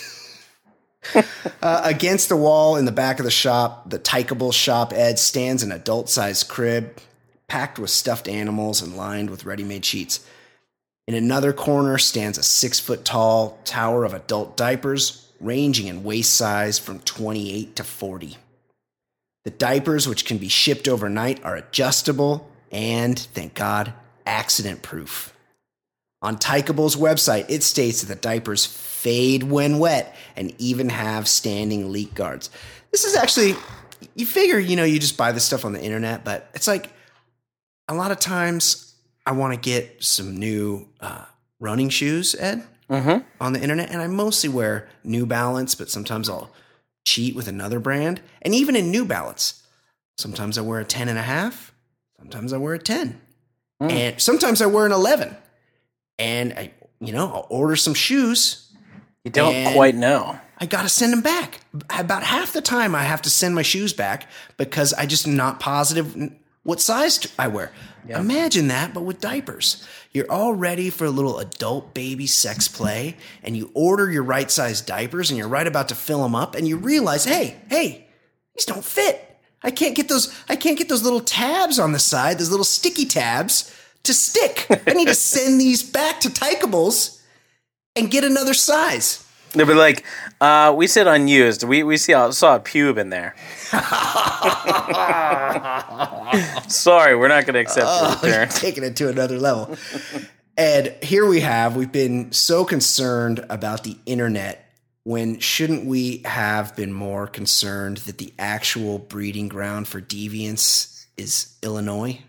Against the wall in the back of the shop, the Tykables shop, Ed, stands an adult-sized crib packed with stuffed animals and lined with ready-made sheets. In another corner stands a 6-foot-tall tower of adult diapers, ranging in waist size from 28 to 40. The diapers, which can be shipped overnight, are adjustable and, thank God, accident-proof. On Tykables' website, it states that the diapers fade when wet and even have standing leak guards. This is actually, you figure, you just buy this stuff on the internet, but it's like a lot of times I want to get some new running shoes, Ed, on the internet, and I mostly wear New Balance, but sometimes I'll cheat with another brand. And even in New Balance, Sometimes I wear a 10.5. Sometimes I wear a 10. And sometimes I wear an 11. And I'll order some shoes. You don't quite know. I got to send them back. About half the time I have to send my shoes back because I just am not positive what size I wear. Yep. Imagine that, but with diapers. You're all ready for a little adult baby sex play, and you order your right size diapers, and you're right about to fill them up, and you realize, hey, these don't fit. I can't get those little tabs on the side, those little sticky tabs to stick. I need to send these back to Tykables and get another size. They'll be like, we said unused. We saw a pube in there. Sorry, we're not going to accept your return. Taking it to another level. And here we've been so concerned about the internet, when shouldn't we have been more concerned that the actual breeding ground for deviance is Illinois?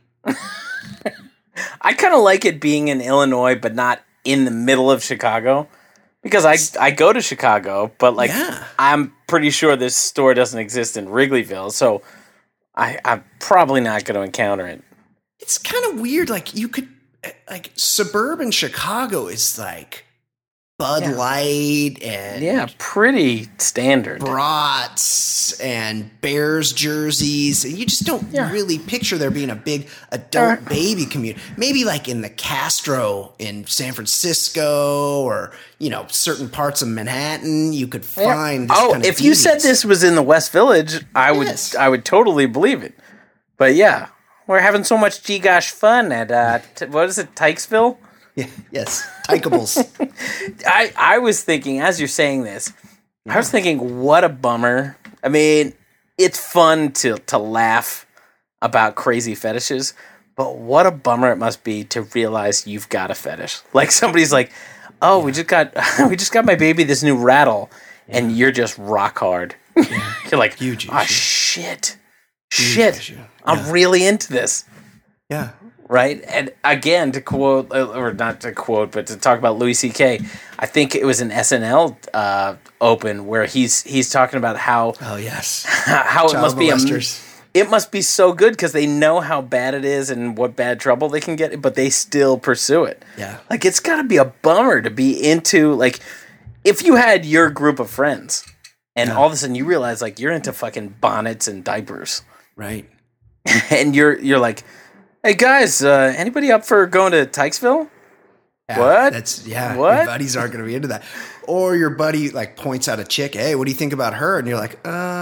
I kind of like it being in Illinois, but not in the middle of Chicago. Because I go to Chicago, but I'm pretty sure this store doesn't exist in Wrigleyville, so I'm probably not going to encounter it. It's kind of weird. Like, you could, suburban Chicago is like Bud Light and pretty standard brats and Bears jerseys. And you just don't really picture there being a big adult baby community. Maybe like in the Castro in San Francisco, or certain parts of Manhattan, you could find. This kind of if you said this was in the West Village, I would totally believe it. But we're having so much gosh fun at what is it, Tykesville? Yeah, yes, Tykables. I was thinking, as you're saying this, I was thinking, what a bummer. I mean, it's fun to laugh about crazy fetishes, but what a bummer it must be to realize you've got a fetish. Like, somebody's like, we just got my baby this new rattle, and you're just rock hard. You're like, huge shit, I'm really into this. Yeah. Right? And again, to quote, or not to quote, but to talk about Louis C.K., I think it was an SNL open where he's talking about how how it must be it must be so good because they know how bad it is and what bad trouble they can get, but they still pursue it. Yeah. Like, it's got to be a bummer to be into, like, if you had your group of friends and all of a sudden you realize, like, you're into fucking bonnets and diapers. Right. And you're like, hey guys, anybody up for going to Tykesville? Yeah, what? What? Your buddies aren't going to be into that. Or your buddy points out a chick. Hey, what do you think about her? And you're like,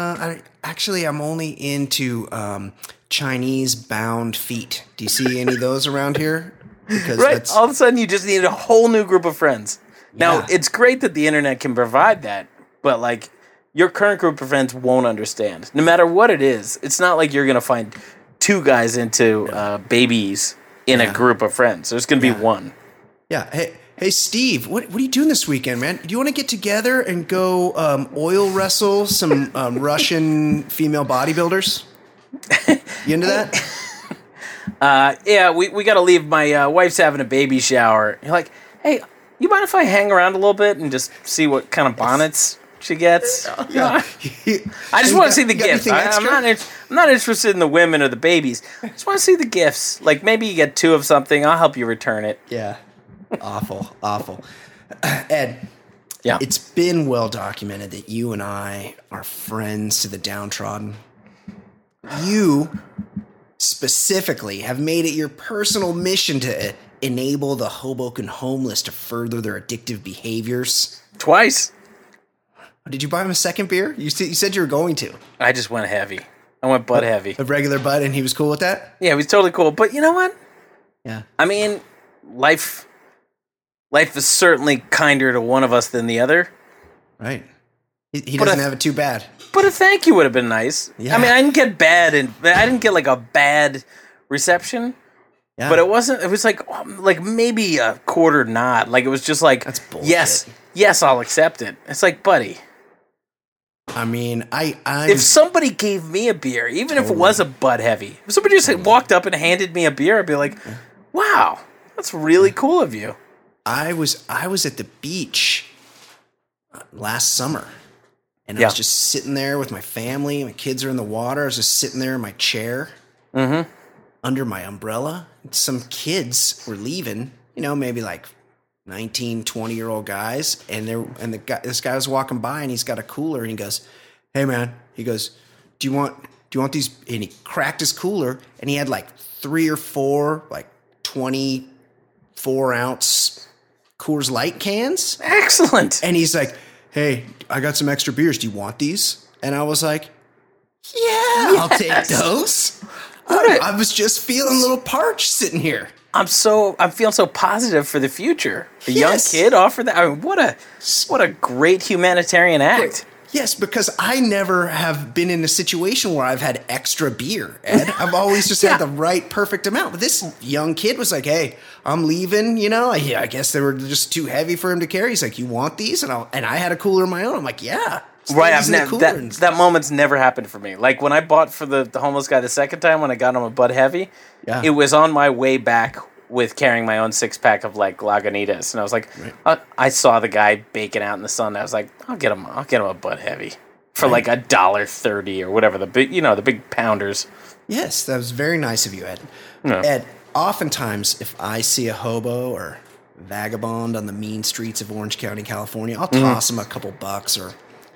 I'm only into Chinese bound feet. Do you see any of those around here? Because all of a sudden you just need a whole new group of friends. Now, it's great that the internet can provide that, but like, your current group of friends won't understand. No matter what it is, it's not like you're going to find two guys into babies in a group of friends. There's going to be one. Yeah. Hey, Steve, what are you doing this weekend, man? Do you want to get together and go oil wrestle some Russian female bodybuilders? You into that? We got to leave. My wife's having a baby shower. You're like, hey, you mind if I hang around a little bit and just see what kind of bonnets she gets? Yeah. I just want to see the gifts. I'm not interested in the women or the babies. I just want to see the gifts. Like, maybe you get 2 of something. I'll help you return it. Yeah. Awful. Ed, it's been well documented that you and I are friends to the downtrodden. You specifically have made it your personal mission to enable the Hoboken homeless to further their addictive behaviors. Twice. Did you buy him a second beer? You said you were going to. I just went heavy. I went Bud heavy. A regular Bud, and he was cool with that? Yeah, he was totally cool. But you know what? Yeah. I mean, life is certainly kinder to one of us than the other. Right. He doesn't have it too bad. But a thank you would have been nice. Yeah. I mean, I didn't get like a bad reception. Yeah. But it was like maybe a quarter nod. Like, it was just like, that's bullshit. Yes, I'll accept it. It's like, buddy. I mean, if somebody gave me a beer, even if it was a Bud Heavy, if somebody just walked up and handed me a beer, I'd be like, wow, that's really cool of you. I was at the beach last summer, And I was just sitting there with my family. My kids are in the water. I was just sitting there in my chair under my umbrella. Some kids were leaving, maybe like 19, 20-year-old guys. And this guy was walking by, and he's got a cooler, and he goes, "Hey, man," he goes, do you want these? And he cracked his cooler, and he had like 3 or 4, like 24-ounce Coors Light cans. Excellent. And he's like, "Hey, I got some extra beers. Do you want these?" And I was like, "Yeah, I'll take those." I was just feeling a little parched sitting here. I'm feeling so positive for the future. A young kid offered that. I mean, what a great humanitarian act. Yes, because I never have been in a situation where I've had extra beer, Ed. I've always just had the right, perfect amount. But this young kid was like, "Hey, I'm leaving, I guess they were just too heavy for him to carry." He's like, "You want these?" And I had a cooler of my own. I'm like, "Yeah." Right, that moment's never happened for me. Like when I bought for the homeless guy the second time when I got him a Bud Heavy, it was on my way back with carrying my own 6-pack of like Lagunitas, and I was like, I saw the guy baking out in the sun. I was like, I'll get him a Bud Heavy for like $1.30 or whatever, the big pounders. Yes, that was very nice of you, Ed. No. Ed, oftentimes if I see a hobo or vagabond on the mean streets of Orange County, California, I'll toss him a couple bucks or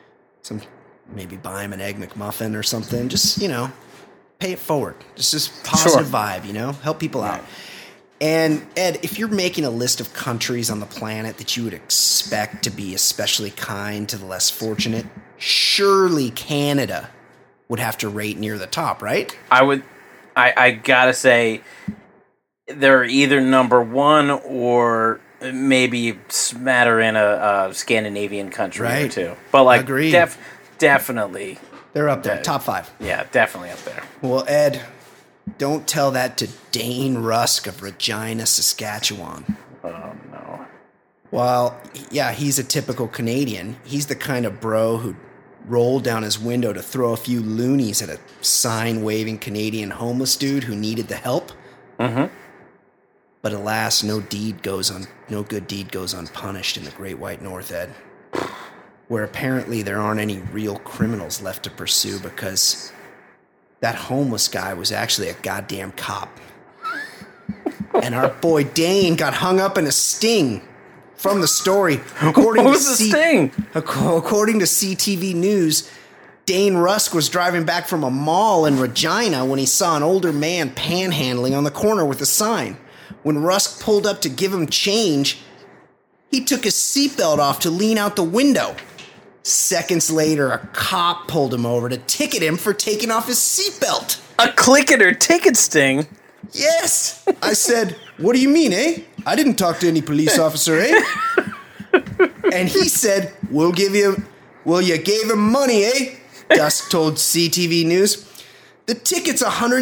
maybe buy him an Egg McMuffin or something. Just, pay it forward. Just positive vibe, help people out. And Ed, if you're making a list of countries on the planet that you would expect to be especially kind to the less fortunate, surely Canada would have to rate near the top, right? I gotta say, they're either number one or maybe smatter in a Scandinavian country or two. But like, definitely. They're up there, top 5. Yeah, definitely up there. Well, Ed, don't tell that to Dane Rusk of Regina, Saskatchewan. Oh, no. Well, yeah, he's a typical Canadian. He's the kind of bro who'd roll down his window to throw a few loonies at a sign-waving Canadian homeless dude who needed the help. But alas, no good deed goes unpunished in the Great White North, Ed. Where apparently there aren't any real criminals left to pursue because that homeless guy was actually a goddamn cop. And our boy Dane got hung up in a sting from the story. What was the sting? According to CTV News, Dane Rusk was driving back from a mall in Regina when he saw an older man panhandling on the corner with a sign. When Rusk pulled up to give him change, he took his seatbelt off to lean out the window. Seconds later, a cop pulled him over to ticket him for taking off his seatbelt. A click it or ticket sting? Yes. I said, "What do you mean, eh? I didn't talk to any police officer, eh?" And he said, Well, you gave him money, eh?" Dusk told CTV News. "The ticket's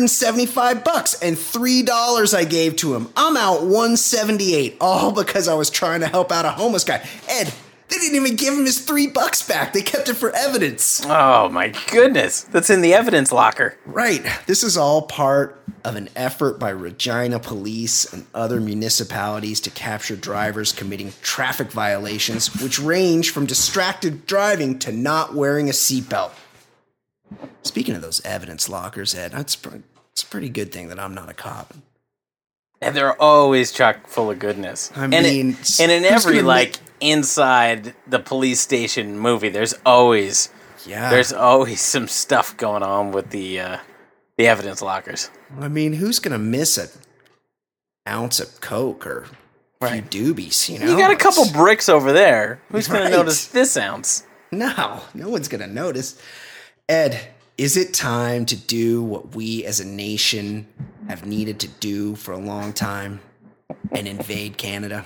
$175 and $3 I gave to him. I'm out $178, all because I was trying to help out a homeless guy." Ed, they didn't even give him his $3 back. They kept it for evidence. Oh my goodness. That's in the evidence locker. Right. This is all part of an effort by Regina police and other municipalities to capture drivers committing traffic violations, which range from distracted driving to not wearing a seatbelt. Speaking of those evidence lockers, Ed, it's a pretty good thing that I'm not a cop. And they're always chock full of goodness. I mean, and in every inside the police station movie, there's always some stuff going on with the evidence lockers. I mean, who's gonna miss an ounce of coke or a few doobies? You got a couple bricks over there. Who's gonna notice this ounce? No one's gonna notice. Ed, is it time to do what we as a nation have needed to do for a long time and invade Canada?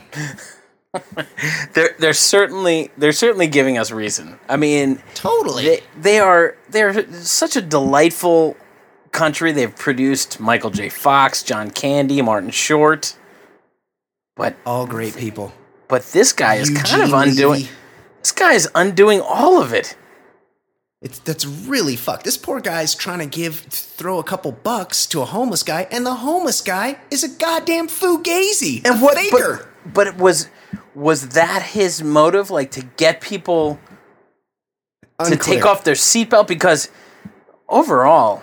They're certainly giving us reason. I mean, totally. They're such a delightful country. They've produced Michael J. Fox, John Candy, Martin Short, but all great people. But this guy is kind of undoing. Levy. This guy is undoing all of it. That's really fucked. This poor guy's trying to throw a couple bucks to a homeless guy, and the homeless guy is a goddamn fugazi. And what faker. But was that his motive? Like to get people to take off their seatbelt, because overall,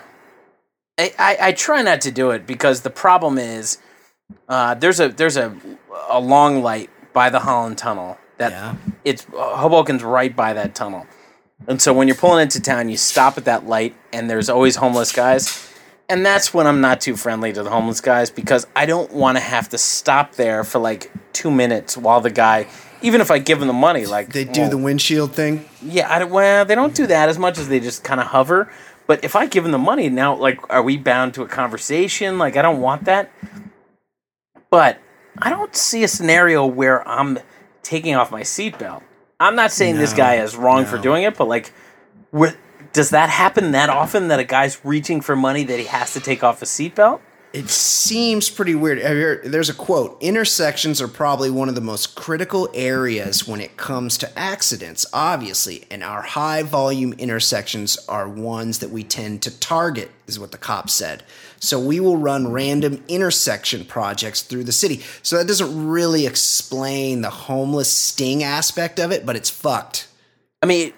I try not to do it, because the problem is there's a long light by the Holland Tunnel that it's Hoboken's right by that tunnel, and so when you're pulling into town, you stop at that light, and there's always homeless guys. And that's when I'm not too friendly to the homeless guys, because I don't want to have to stop there for like 2 minutes while the guy, even if I give him the money, like they do the windshield thing. Yeah, they don't do that as much as they just kind of hover. But if I give him the money now, like, are we bound to a conversation? Like, I don't want that. But I don't see a scenario where I'm taking off my seatbelt. I'm not saying this guy is wrong for doing it, but like, does that happen that often, that a guy's reaching for money that he has to take off his seatbelt? It seems pretty weird. There's a quote: intersections are probably one of the most critical areas when it comes to accidents, obviously, and our high volume intersections are ones that we tend to target, is what the cop said. So we will run random intersection projects through the city. So that doesn't really explain the homeless sting aspect of it, but it's fucked. I mean,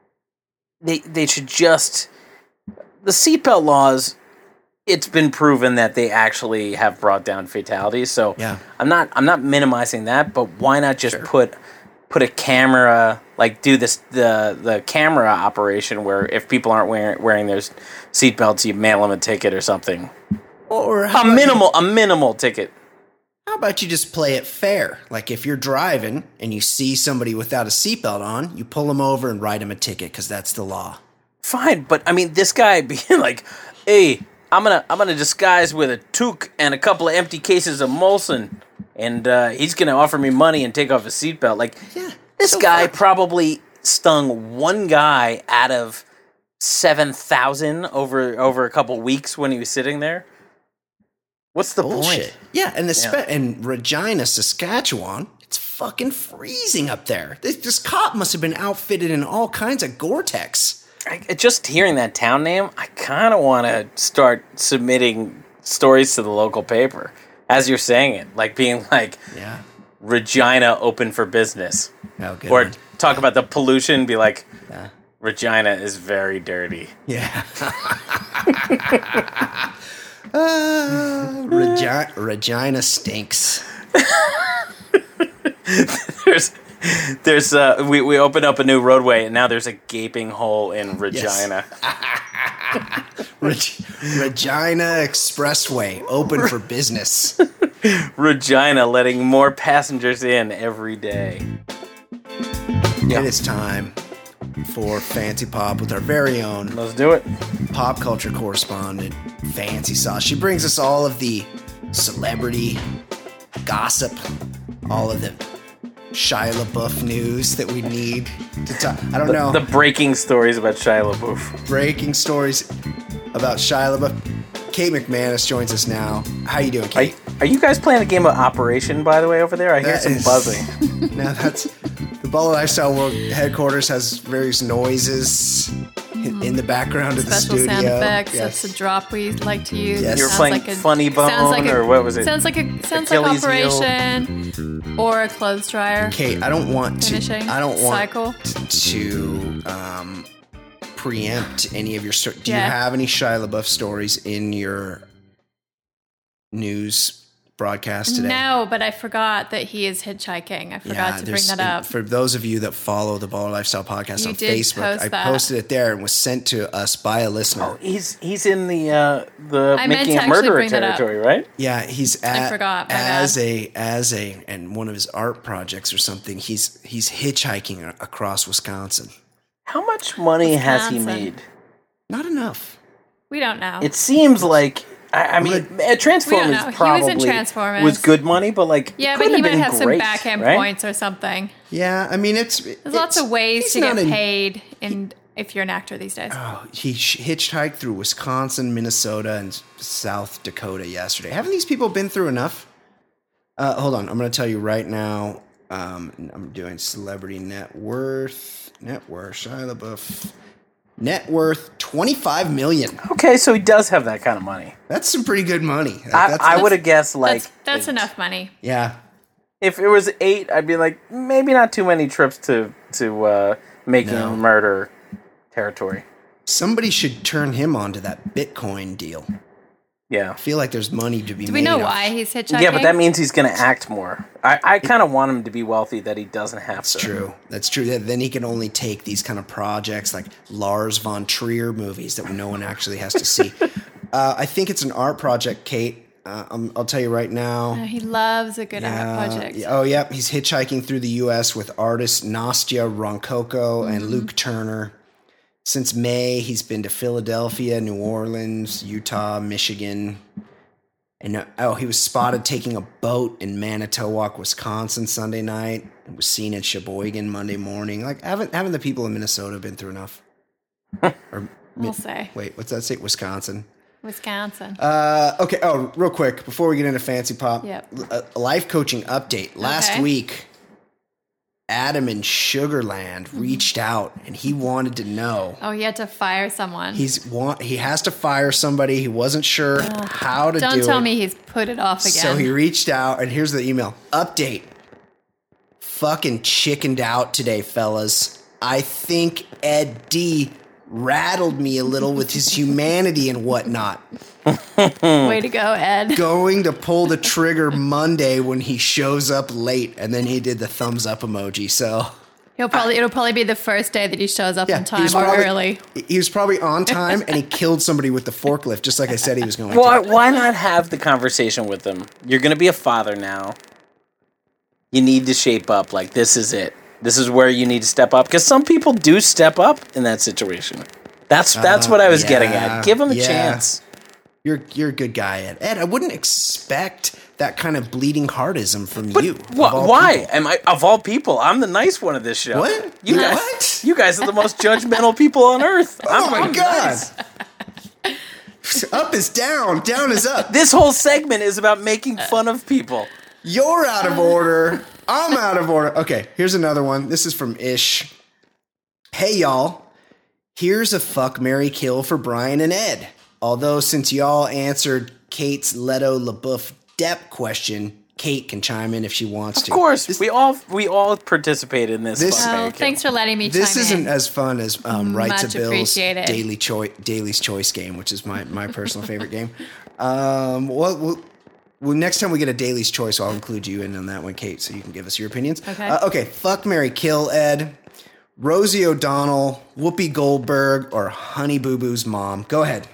they should just, the seatbelt laws, it's been proven that they actually have brought down fatalities. So I'm not minimizing that, but why not just put a camera, like do this the camera operation where if people aren't wearing their seatbelts, you mail them a ticket or something, or a minimal ticket. How about you just play it fair? Like if you're driving and you see somebody without a seatbelt on, you pull them over and write them a ticket, because that's the law. Fine, but I mean, this guy being like, "Hey, I'm gonna disguise with a toque and a couple of empty cases of Molson, and he's gonna offer me money and take off his seatbelt." Like, this guy probably stung one guy out of 7,000 over a couple weeks when he was sitting there. What's the point? Yeah, and in Regina, Saskatchewan, it's fucking freezing up there. This cop must have been outfitted in all kinds of Gore-Tex. Just hearing that town name, I kind of want to start submitting stories to the local paper as you're saying it, like being like, Regina open for business. Oh, good. Or talk about the pollution, be like, Regina is very dirty. Yeah. Regina stinks. We opened up a new roadway, and now there's a gaping hole in Regina. Regina Expressway open for business. Regina letting more passengers in every day. It is time for Fancy Pop with our very own. Let's do it. Pop culture correspondent, Fancy Sauce. She brings us all of the celebrity gossip, all of the Shia LaBeouf news that we need to talk. I don't know. The breaking stories about Shia LaBeouf. Breaking stories about Shia LaBeouf. Kate McManus joins us now. How you doing, Kate? Are you guys playing a game of Operation, by the way, over there? I hear some buzzing. Now that's the Baller Lifestyle World headquarters has various noises in the background of the studio. Special sound effects. That's the drop we like to use. Yes. You were playing Funny Bone, or what was it? Sounds like Operation or a clothes dryer. Kate, I don't want to cycle. Preempt any of your stories. Do you have any Shia LaBeouf stories in your news broadcast today? No, but I forgot that he is hitchhiking. I forgot to bring that up. For those of you that follow the Baller Lifestyle Podcast on Facebook, I posted it there and was sent to us by a listener. Oh, he's in the making a murderer territory, right? Yeah, he's I forgot. and one of his art projects or something. He's hitchhiking across Wisconsin. How much money has he made? Not enough. We don't know. It seems like, I mean, Transformers probably was good money, but like, yeah, but he might have some backhand points or something. Yeah, I mean, there's lots of ways to get paid if you're an actor these days. Oh, he hitchhiked through Wisconsin, Minnesota, and South Dakota yesterday. Haven't these people been through enough? Hold on, I'm going to tell you right now. I'm doing celebrity net worth, Shia LaBeouf. Net worth $25 million. Okay, so he does have that kind of money. That's some pretty good money. I would have guessed like that's enough money. Yeah. If it was 8, I'd be like, maybe not too many trips to Making a Murder. territory. Somebody should turn him on to that Bitcoin deal. Yeah. I feel like there's money to be made. Do we know why he's hitchhiking? Yeah, but that means he's going to act more. I kind of want him to be wealthy that he doesn't have That's to. true. That's true. Then he can only take these kind of projects like Lars von Trier movies that no one actually has to see. I think it's an art project, Kate. I'll tell you right now. He loves a good art project. Oh, yeah. He's hitchhiking through the U.S. with artists Nastya Ronkoko and Luke Turner. Since May, he's been to Philadelphia, New Orleans, Utah, Michigan. And he was spotted taking a boat in Manitowoc, Wisconsin Sunday night. And was seen at Sheboygan Monday morning. Like, haven't the people in Minnesota been through enough? We'll say. Wait, what's that say? Wisconsin. Wisconsin. Okay. Oh, real quick, before we get into Fancy Pop, Yep. a life coaching update. Last week, Adam in Sugarland reached out and he wanted to know. Oh, he had to fire someone. He has to fire somebody. He wasn't sure how to do it. Don't tell me he's put it off again. So he reached out and here's the email. Update. Fucking chickened out today, fellas. I think Ed D rattled me a little with his humanity and whatnot. Way to go, Ed. Going to pull the trigger Monday when he shows up late, and then he did the thumbs up emoji. So it'll probably be the first day that he shows up on he time was or probably- early. He was probably on time, and he killed somebody with the forklift, just like I said he was going Why not have the conversation with him? You're going to be a father now. You need to shape up. Like, this is it. This is where you need to step up. Because some people do step up in that situation. That's what I was getting at. Give him a chance. You're a good guy, Ed. Ed, I wouldn't expect that kind of bleeding heartism from you. Why? Am I of all people? I'm the nice one of this show. What? You guys, What? You guys are the most judgmental people on earth. Oh my God. Nice. Up is down, down is up. This whole segment is about making fun of people. You're out of order. I'm out of order. Okay, here's another one. This is from Ish. Hey, y'all. Here's a fuck, marry, kill for Brian and Ed. Although, since y'all answered Kate's Leto LaBeouf Depp question, Kate can chime in if she wants to. Of course, we all participate in this. Thanks for letting me chime in. This isn't as fun as Right Much to Bill's appreciated. Daily's Choice game, which is my personal favorite game. Well, next time we get a Daily's Choice, I'll include you in on that one, Kate, so you can give us your opinions. Okay. Okay, fuck, marry, kill, Ed. Rosie O'Donnell, Whoopi Goldberg, or Honey Boo Boo's mom. Go ahead.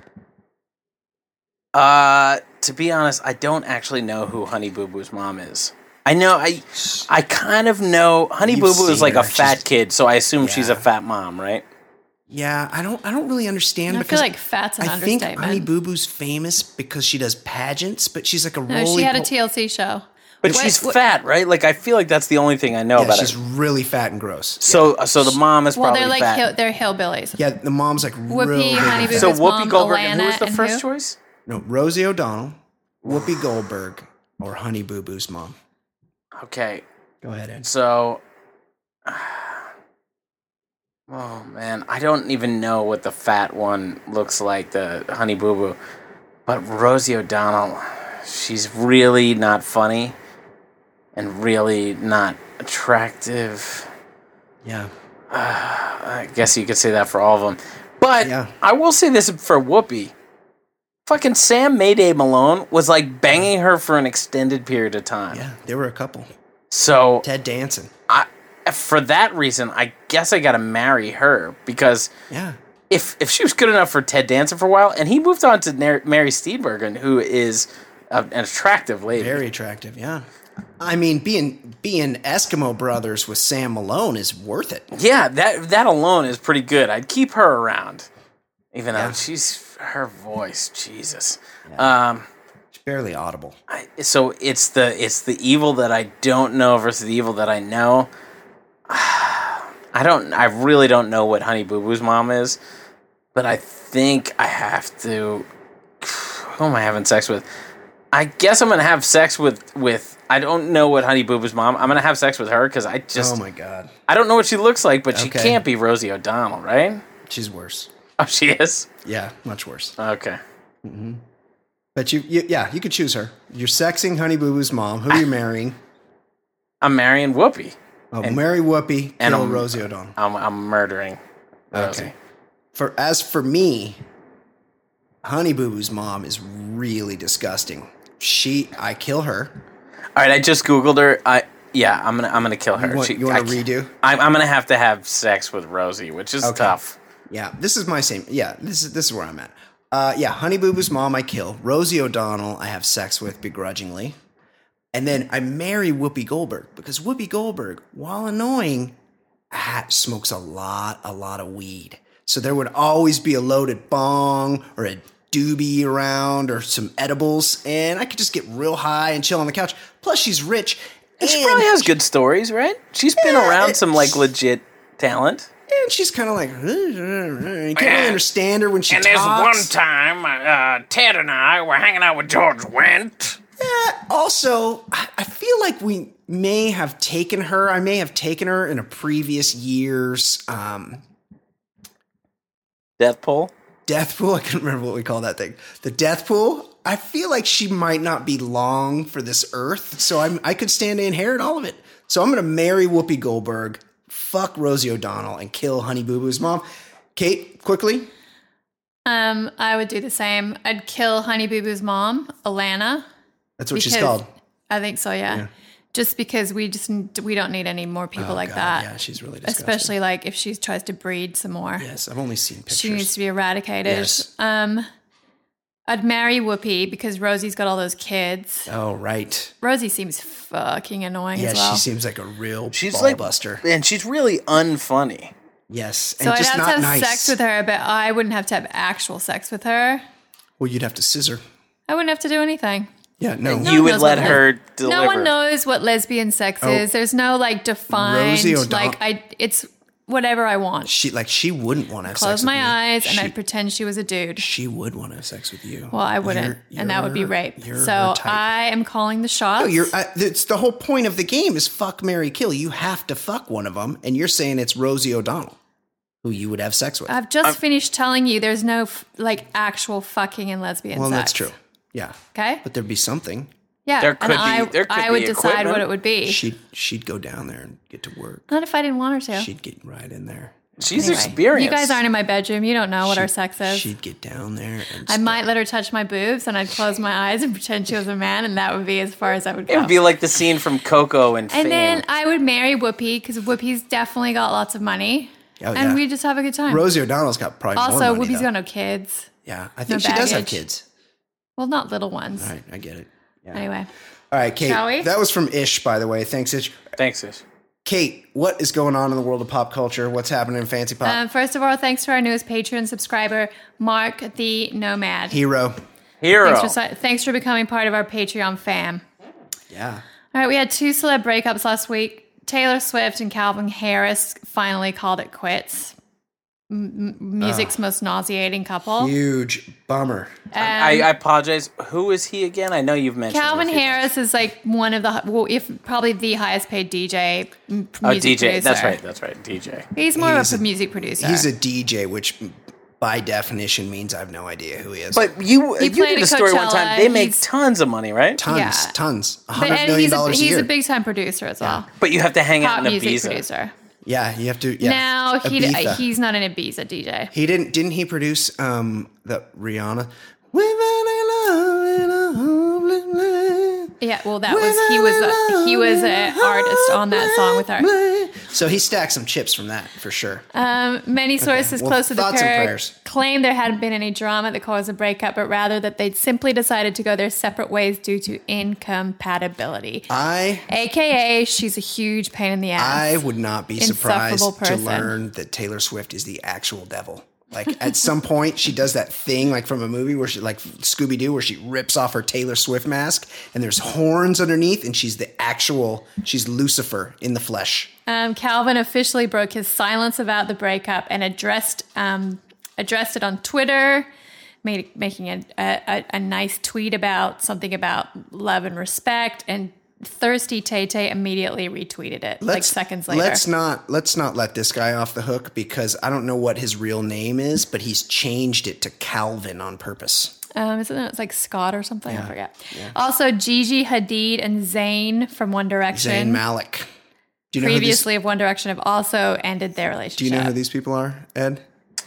To be honest, I don't actually know who Honey Boo Boo's mom is. I know, I kind of know Honey Boo Boo is like a fat kid, so I assume she's a fat mom, right? Yeah, I don't really understand. I feel like fat's an understatement. I think Honey Boo Boo's famous because she does pageants, but she's like a No, she had a TLC show. But she's fat, right? Like, I feel like that's the only thing I know about her. She's really fat and gross. So the mom is probably they're like fat. they're hillbillies. Yeah, the mom's like Whoopi, Honey Boo So Boo's Whoopi mom, Goldberg, Alana, and who was the and first who? choice? No, Rosie O'Donnell, Whoopi Goldberg, or Honey Boo Boo's mom. Okay. Go ahead, Ed. So, oh man, I don't even know what the fat one looks like, the Honey Boo Boo. But Rosie O'Donnell, she's really not funny and really not attractive. Yeah. I guess you could say that for all of them. But Yeah. I will say this for Whoopi. Fucking Sam Mayday Malone was like banging her for an extended period of time. Yeah, there were a couple. So Ted Danson. for that reason, I guess I gotta marry her because Yeah. if she was good enough for Ted Danson for a while, and he moved on to Mary Steenburgen, who is an attractive lady. Very attractive, yeah. I mean, being Eskimo brothers with Sam Malone is worth it. Yeah, that alone is pretty good. I'd keep her around, even though her voice, Jesus. Yeah. It's barely audible. So it's the evil that I don't know versus the evil that I know. I really don't know what Honey Boo Boo's mom is, but I think I have to. Who am I having sex with? I guess I'm gonna have sex with. I don't know what Honey Boo Boo's mom. I'm gonna have sex with her because I just. Oh my God. I don't know what she looks like, but she Okay. can't be Rosie O'Donnell, right? She's worse. Oh, she is. Yeah, much worse. Okay. But you could choose her. You're sexing Honey Boo Boo's mom. Who are you marrying? I'm marrying Whoopi. Marry Whoopi, and kill I'm- Rosie O'Donnell. I'm murdering Rosie. Okay. As for me, Honey Boo Boo's mom is really disgusting. I kill her. All right, I just Googled her. I'm gonna kill her. You want to redo? I'm gonna have to have sex with Rosie, which is tough. Yeah, this is my same. Yeah, this is where I'm at. Honey Boo Boo's mom I kill. Rosie O'Donnell I have sex with begrudgingly. And then I marry Whoopi Goldberg because Whoopi Goldberg, while annoying, smokes a lot of weed. So there would always be a loaded bong or a doobie around or some edibles, and I could just get real high and chill on the couch. Plus, she's rich. And she probably has good stories, right? She's been around some like legit talent. And she's kind of like, you can't really understand her when she talks. And there's one time, Ted and I were hanging out with George Wendt. Also, I feel like we may have taken her. I may have taken her in a previous year's death pool. Death pool. I can't remember what we call that thing. The death pool. I feel like she might not be long for this earth, so I could stand to inherit all of it. So I'm going to marry Whoopi Goldberg, fuck Rosie O'Donnell, and kill Honey Boo Boo's mom. Kate, quickly. I would do the same. I'd kill Honey Boo Boo's mom, Alana. That's what she's called. I think so, yeah. Just because we don't need any more people like that. Yeah, she's really disgusting. Especially like if she tries to breed some more. Yes, I've only seen pictures. She needs to be eradicated. Yes. I'd marry Whoopi because Rosie's got all those kids. Oh, right. Rosie seems fucking annoying as well. Yeah, she seems like a real buster. And she's really unfunny. Yes, and so just I'd not have to have nice. sex with her, but I wouldn't have to have actual sex with her. Well, you'd have to scissor. I wouldn't have to do anything. Yeah, no. You would let her deliver. No one knows what lesbian sex is. There's no like defined Rosie O'Donnell. it's whatever I want. She wouldn't want to have Close sex with me. my eyes and I'd pretend she was a dude. She would want to have sex with you. Well, I wouldn't, and that would be rape. So her type. I am calling the shots. No, it's the whole point of the game is fuck, marry, kill. You have to fuck one of them, and you're saying it's Rosie O'Donnell, who you would have sex with. I've just finished telling you there's no actual fucking and lesbian sex. Well, that's true. Yeah. Okay. But there'd be something. Yeah, there could be I would decide what it would be. She'd go down there and get to work. Not if I didn't want her to. She'd get right in there. She's experienced. You guys aren't in my bedroom. You don't know what our sex is. She'd get down there and I might let her touch my boobs and I'd close my eyes and pretend she was a man, and that would be as far as I would go. It would be like the scene from Coco and Fame. And then I would marry Whoopi because Whoopi's definitely got lots of money. Oh, and we just have a good time. Rosie O'Donnell's got probably more money. Also, Whoopi's though. got no kids. Yeah, I think she does have kids. Well, not little ones. All right, I get it. Yeah. Anyway. All right, Kate. Shall we? That was from Ish, by the way. Thanks, Ish. Thanks, Ish. Kate, what is going on in the world of pop culture? What's happening in Fancy Pop? First of all, thanks to our newest Patreon subscriber, Mark the Nomad. Hero. Thanks for becoming part of our Patreon fam. Yeah. All right, we had 2 celeb breakups last week. Taylor Swift and Calvin Harris finally called it quits. Music's most nauseating couple. Huge bummer. I apologize. Who is he again? I know you've mentioned Calvin Harris is like one of the, probably the highest paid DJ. DJ. Producer. That's right. DJ. He's more of a music producer. He's a DJ, which by definition means I have no idea who he is. But you did a story one time. They make tons of money, right? Tons. $100 million a year. He's a big time producer as well. But you have to hang out in music Ibiza. Producer. Yeah, you have to. Yeah. Now he's not an Ibiza DJ. He didn't he produce the Rihanna? Yeah, well, he was an artist on that song with her. So he stacked some chips from that for sure. Many sources close to the thoughts and pair prayers. claim there hadn't been any drama that caused the breakup, but rather that they'd simply decided to go their separate ways due to incompatibility. AKA, she's a huge pain in the ass. I would not be surprised to learn that Taylor Swift is the actual devil. Like at some point she does that thing like from a movie where she like Scooby-Doo where she rips off her Taylor Swift mask and there's horns underneath and she's Lucifer in the flesh. Calvin officially broke his silence about the breakup and addressed it on Twitter, making a nice tweet about something about love and respect, and Thirsty Tay-Tay immediately retweeted it seconds later. Let's not let this guy off the hook because I don't know what his real name is, but he's changed it to Calvin on purpose. Isn't it like Scott or something? I forget. Yeah. Also, Gigi Hadid and Zayn from One Direction. Zayn Malik. Do you know previously of One Direction have also ended their relationship. Do you know who these people are, Ed?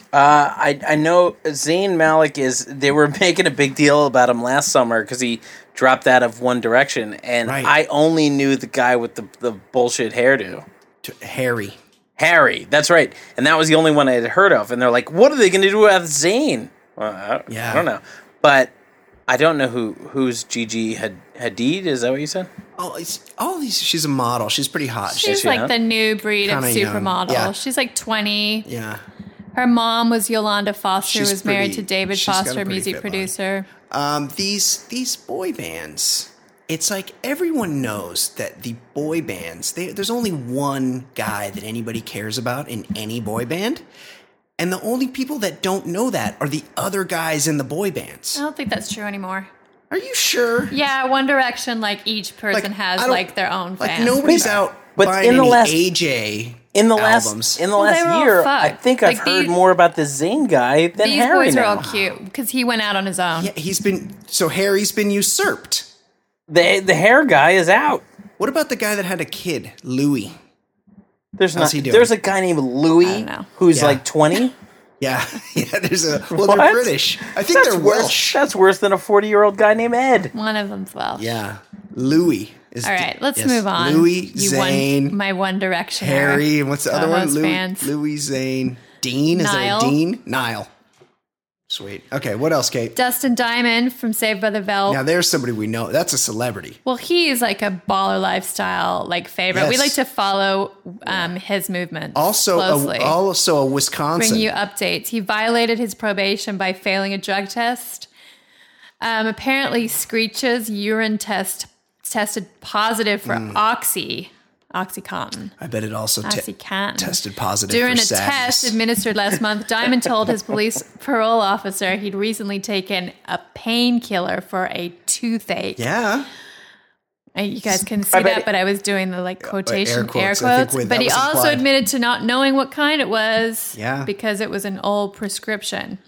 I know Zayn Malik they were making a big deal about him last summer because he dropped out of One Direction, and I only knew the guy with the bullshit hairdo. Harry, that's right. And that was the only one I had heard of. And they're like, what are they going to do with Zayn? Well, I don't know. But I don't know who's Gigi Hadid. Is that what you said? Oh, all these. She's a model. She's pretty hot. She's like the new breed of supermodel. Yeah. She's like 20. Yeah. Her mom was Yolanda Foster, who was married to David Foster, music producer. These boy bands, it's like everyone knows that the boy bands, there's only one guy that anybody cares about in any boy band. And the only people that don't know that are the other guys in the boy bands. I don't think that's true anymore. Are you sure? Yeah, One Direction, like each person has like their own fans. Like nobody's out buying any AJ albums. In the last year, I think I've heard more about the Zayn guy than Harry. These boys are all cute because he went out on his own. Yeah, Harry's been usurped. The hair guy is out. What about the guy that had a kid, Louis? How's he doing? There's a guy named Louis who's like 20. Yeah, they're British. I think they're Welsh. That's worse than a 40-year-old guy named Ed. One of them's Welsh. Yeah, Louis. All right, let's move on. Louis, Zayn, my One Direction. Harry, and what's the other one? Louis, Zayn, Dean. Is there a Dean? Niall. Sweet. Okay, what else, Kate? Dustin Diamond from Saved by the Bell. Now, there's somebody we know. That's a celebrity. Well, he is like a baller lifestyle favorite. Yes. We like to follow his movements closely. Also a Wisconsin. Bring you updates. He violated his probation by failing a drug test. Apparently, Screech's urine tested positive for Oxycontin. I bet it also tested positive during for a test administered last month. Diamond told his police parole officer he'd recently taken a painkiller for a toothache. Yeah. You guys can see that, but I was doing the quotation air quotes. But he also admitted to not knowing what kind it was. Yeah. Because it was an old prescription.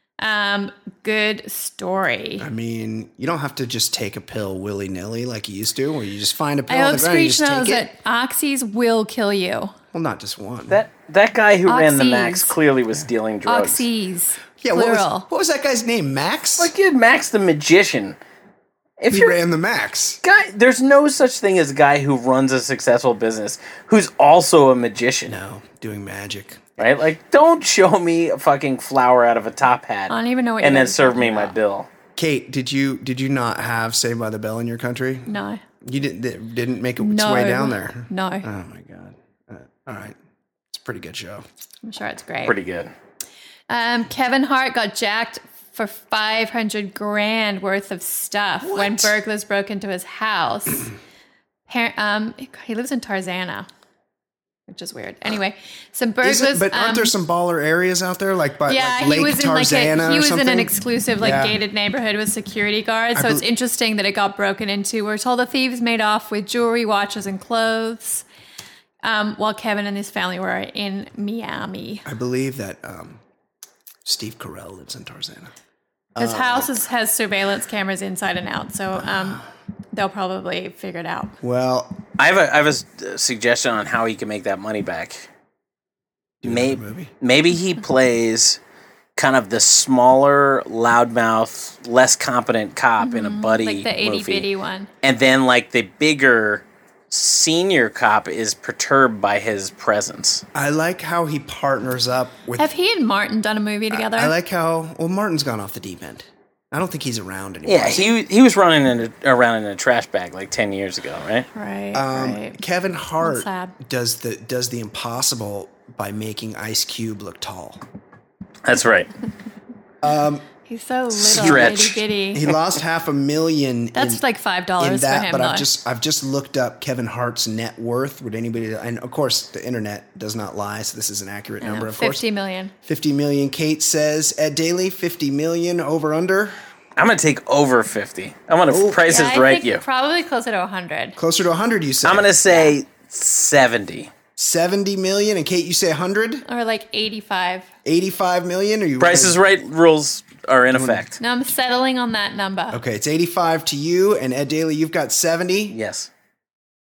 Good story. I mean, you don't have to just take a pill willy-nilly like you used to, where you just find a pill. I hope Screech knows that oxys will kill you. Well, not just one. That guy who ran the Max clearly was dealing drugs. Oxys. Yeah, what was that guy's name? Max? Max the Magician. He ran the Max. There's no such thing as a guy who runs a successful business who's also a magician. No, doing magic. Right? Don't show me a fucking flower out of a top hat. I don't even know what and then serve me my bill. Kate, did you not have Saved by the Bell in your country? No. You didn't make its way down there? No. Oh my God. All right. It's a pretty good show. I'm sure it's great. Pretty good. Kevin Hart got jacked for $500,000 worth of stuff when burglars broke into his house. He lives in Tarzana, which is weird. Anyway, some burglars. But aren't there some baller areas out there, Lake Tarzana he was in in an exclusive gated neighborhood with security guards. So it's interesting that it got broken into. We're told the thieves made off with jewelry, watches, and clothes, while Kevin and his family were in Miami. I believe that Steve Carell lives in Tarzana. His house has surveillance cameras inside and out, so they'll probably figure it out. Well, I have a suggestion on how he can make that money back. Maybe he plays kind of the smaller, loudmouth, less competent cop in a buddy movie. Like the itty-bitty one. And then the bigger senior cop is perturbed by his presence. I like how he partners up with... Have he and Martin done a movie together? I like how... Well, Martin's gone off the deep end. I don't think he's around anymore. Yeah, he was running around in a trash bag 10 years ago, right? Right. Kevin Hart does the impossible by making Ice Cube look tall. That's right. He's so little, itty bitty. He lost $500,000. That's $5 for him. But I've just looked up Kevin Hart's net worth. Would anybody? And of course, the internet does not lie, so this is an accurate number. Of course, $50 million. $50 million. Kate says, Ed Daly, $50 million over under. I'm gonna take over 50. I'm gonna price is right. You probably closer to 100. Closer to 100, you say? I'm gonna say 70. 70 million, and Kate, you say 100 or 85. 85 million. Or you? Price is right rules are in effect. No, I'm settling on that number. Okay, it's 85 to you, and Ed Daly, you've got 70. Yes.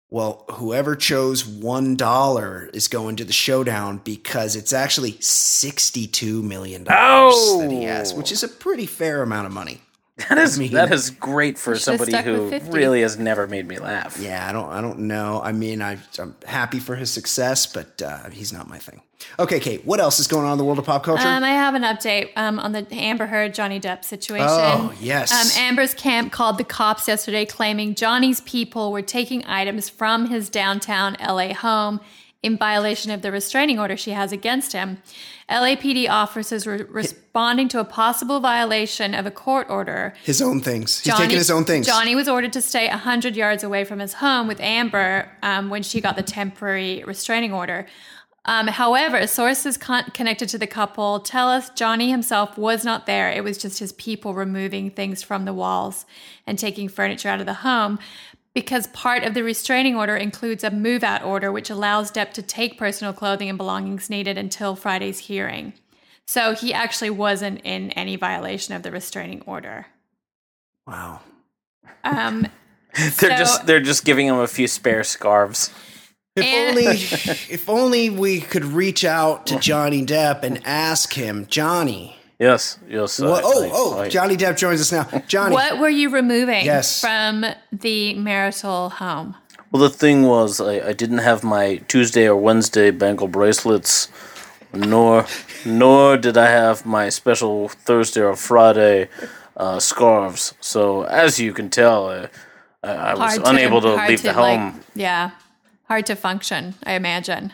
Well, whoever chose $1 is going to the showdown because it's actually $62 million that he has, which is a pretty fair amount of money. That is great for somebody who really has never made me laugh. Yeah, I don't know. I mean, I'm happy for his success, but he's not my thing. Okay, Kate, what else is going on in the world of pop culture? I have an update on the Amber Heard Johnny Depp situation. Oh, yes. Amber's camp called the cops yesterday claiming Johnny's people were taking items from his downtown LA home in violation of the restraining order she has against him. LAPD officers were responding to a possible violation of a court order. His own things. He's taking his own things. Johnny was ordered to stay 100 yards away from his home with Amber when she got the temporary restraining order. However, sources connected to the couple tell us Johnny himself was not there. It was just his people removing things from the walls and taking furniture out of the home, because part of the restraining order includes a move-out order, which allows Depp to take personal clothing and belongings needed until Friday's hearing. So he actually wasn't in any violation of the restraining order. Wow. They're just giving him a few spare scarves. If only we could reach out to Johnny Depp and ask him, Johnny. Yes. Johnny Depp joins us now. Johnny, what were you removing from the marital home? Well, the thing was, I didn't have my Tuesday or Wednesday bangle bracelets, nor did I have my special Thursday or Friday scarves. So, as you can tell, I was unable to leave the home. Hard to function, I imagine.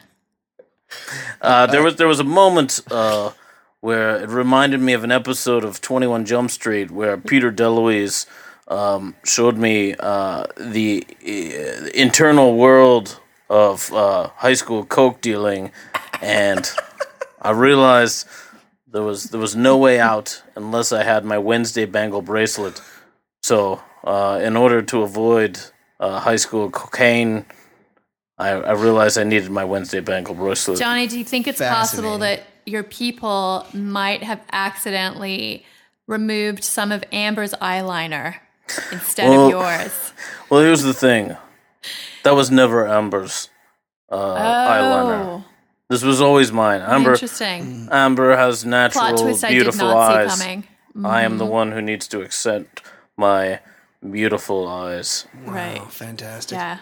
There was a moment where it reminded me of an episode of 21 Jump Street where Peter DeLuise showed me the internal world of high school coke dealing, and I realized there was no way out unless I had my Wednesday bangle bracelet. So, in order to avoid high school cocaine, I realized I needed my Wednesday bangle bracelet. Johnny, do you think it's possible that your people might have accidentally removed some of Amber's eyeliner instead of yours? Well, here's the thing. That was never Amber's eyeliner. This was always mine. Interesting. Amber has natural, beautiful eyes. Mm-hmm. I am the one who needs to accept my beautiful eyes. Right. Wow, fantastic. Yeah.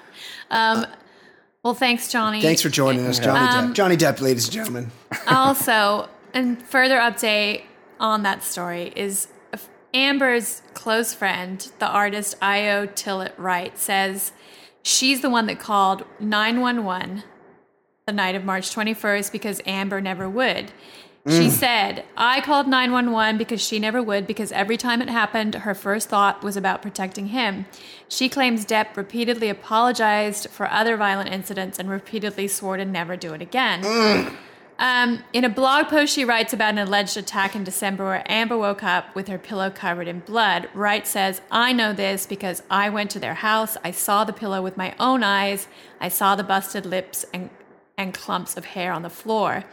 Well, thanks, Johnny. Thanks for joining us, Johnny Depp. Johnny Depp, ladies and gentlemen. Also, and further update on that story is Amber's close friend, the artist Io Tillett Wright, says she's the one that called 911 the night of March 21st because Amber never would. She said, I called 911 because she never would, because every time it happened, her first thought was about protecting him. She claims Depp repeatedly apologized for other violent incidents and repeatedly swore to never do it again. In a blog post she writes about an alleged attack in December where Amber woke up with her pillow covered in blood, Wright says, I know this because I went to their house, I saw the pillow with my own eyes, I saw the busted lips and clumps of hair on the floor.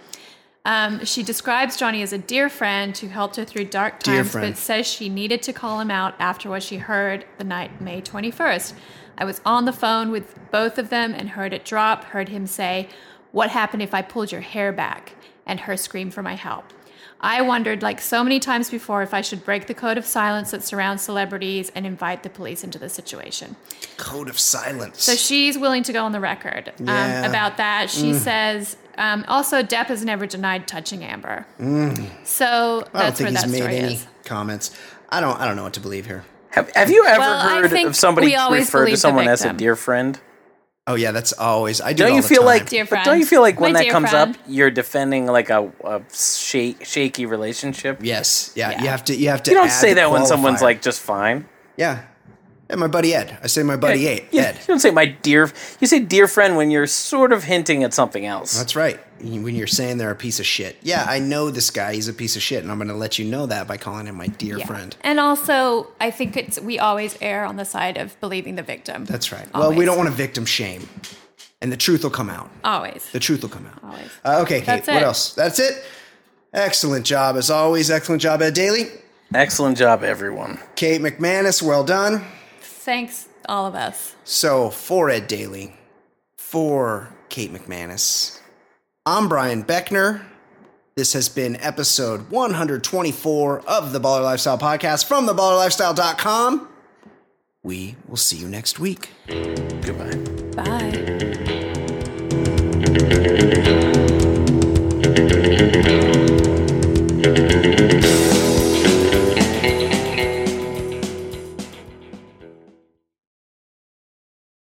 She describes Johnny as a dear friend who helped her through dark times, but says she needed to call him out after what she heard the night May 21st. I was on the phone with both of them and heard it drop, heard him say, what happened if I pulled your hair back? And her scream for my help. I wondered, like so many times before, if I should break the code of silence that surrounds celebrities and invite the police into the situation. Code of silence. So she's willing to go on the record about that. She says, also, Depp has never denied touching Amber. So that's where that story is. I don't think he's made any comments. I don't know what to believe here. Have you ever heard of somebody refer to someone as a dear friend? Oh yeah, that's always. I do. Don't it all you the feel time. like? Dear friend. Don't you feel like when My that dear comes friend. up, you're defending like a shaky relationship? Yes. Yeah. Yeah. You have to. You don't add say the that when someone's qualifier. like just fine. Yeah. Yeah, my buddy Ed. I say my buddy Ed. You don't say my dear. You say dear friend when you're sort of hinting at something else. That's right. When you're saying they're a piece of shit. Yeah, I know this guy. He's a piece of shit, and I'm going to let you know that by calling him my dear friend. And also, I think we always err on the side of believing the victim. That's right. Always. Well, we don't want to victim shame, and the truth will come out. Always. The truth will come out. Always. Okay, Kate. What else? That's it. Excellent job as always. Excellent job, Ed Daly. Excellent job, everyone. Kate McManus. Well done. Thanks, all of us. So for Ed Daly, For Kate McManus, I'm Brian Beckner. This has been episode 124 of the Baller Lifestyle Podcast from theballerlifestyle.com. We will see you next week. Goodbye. Bye.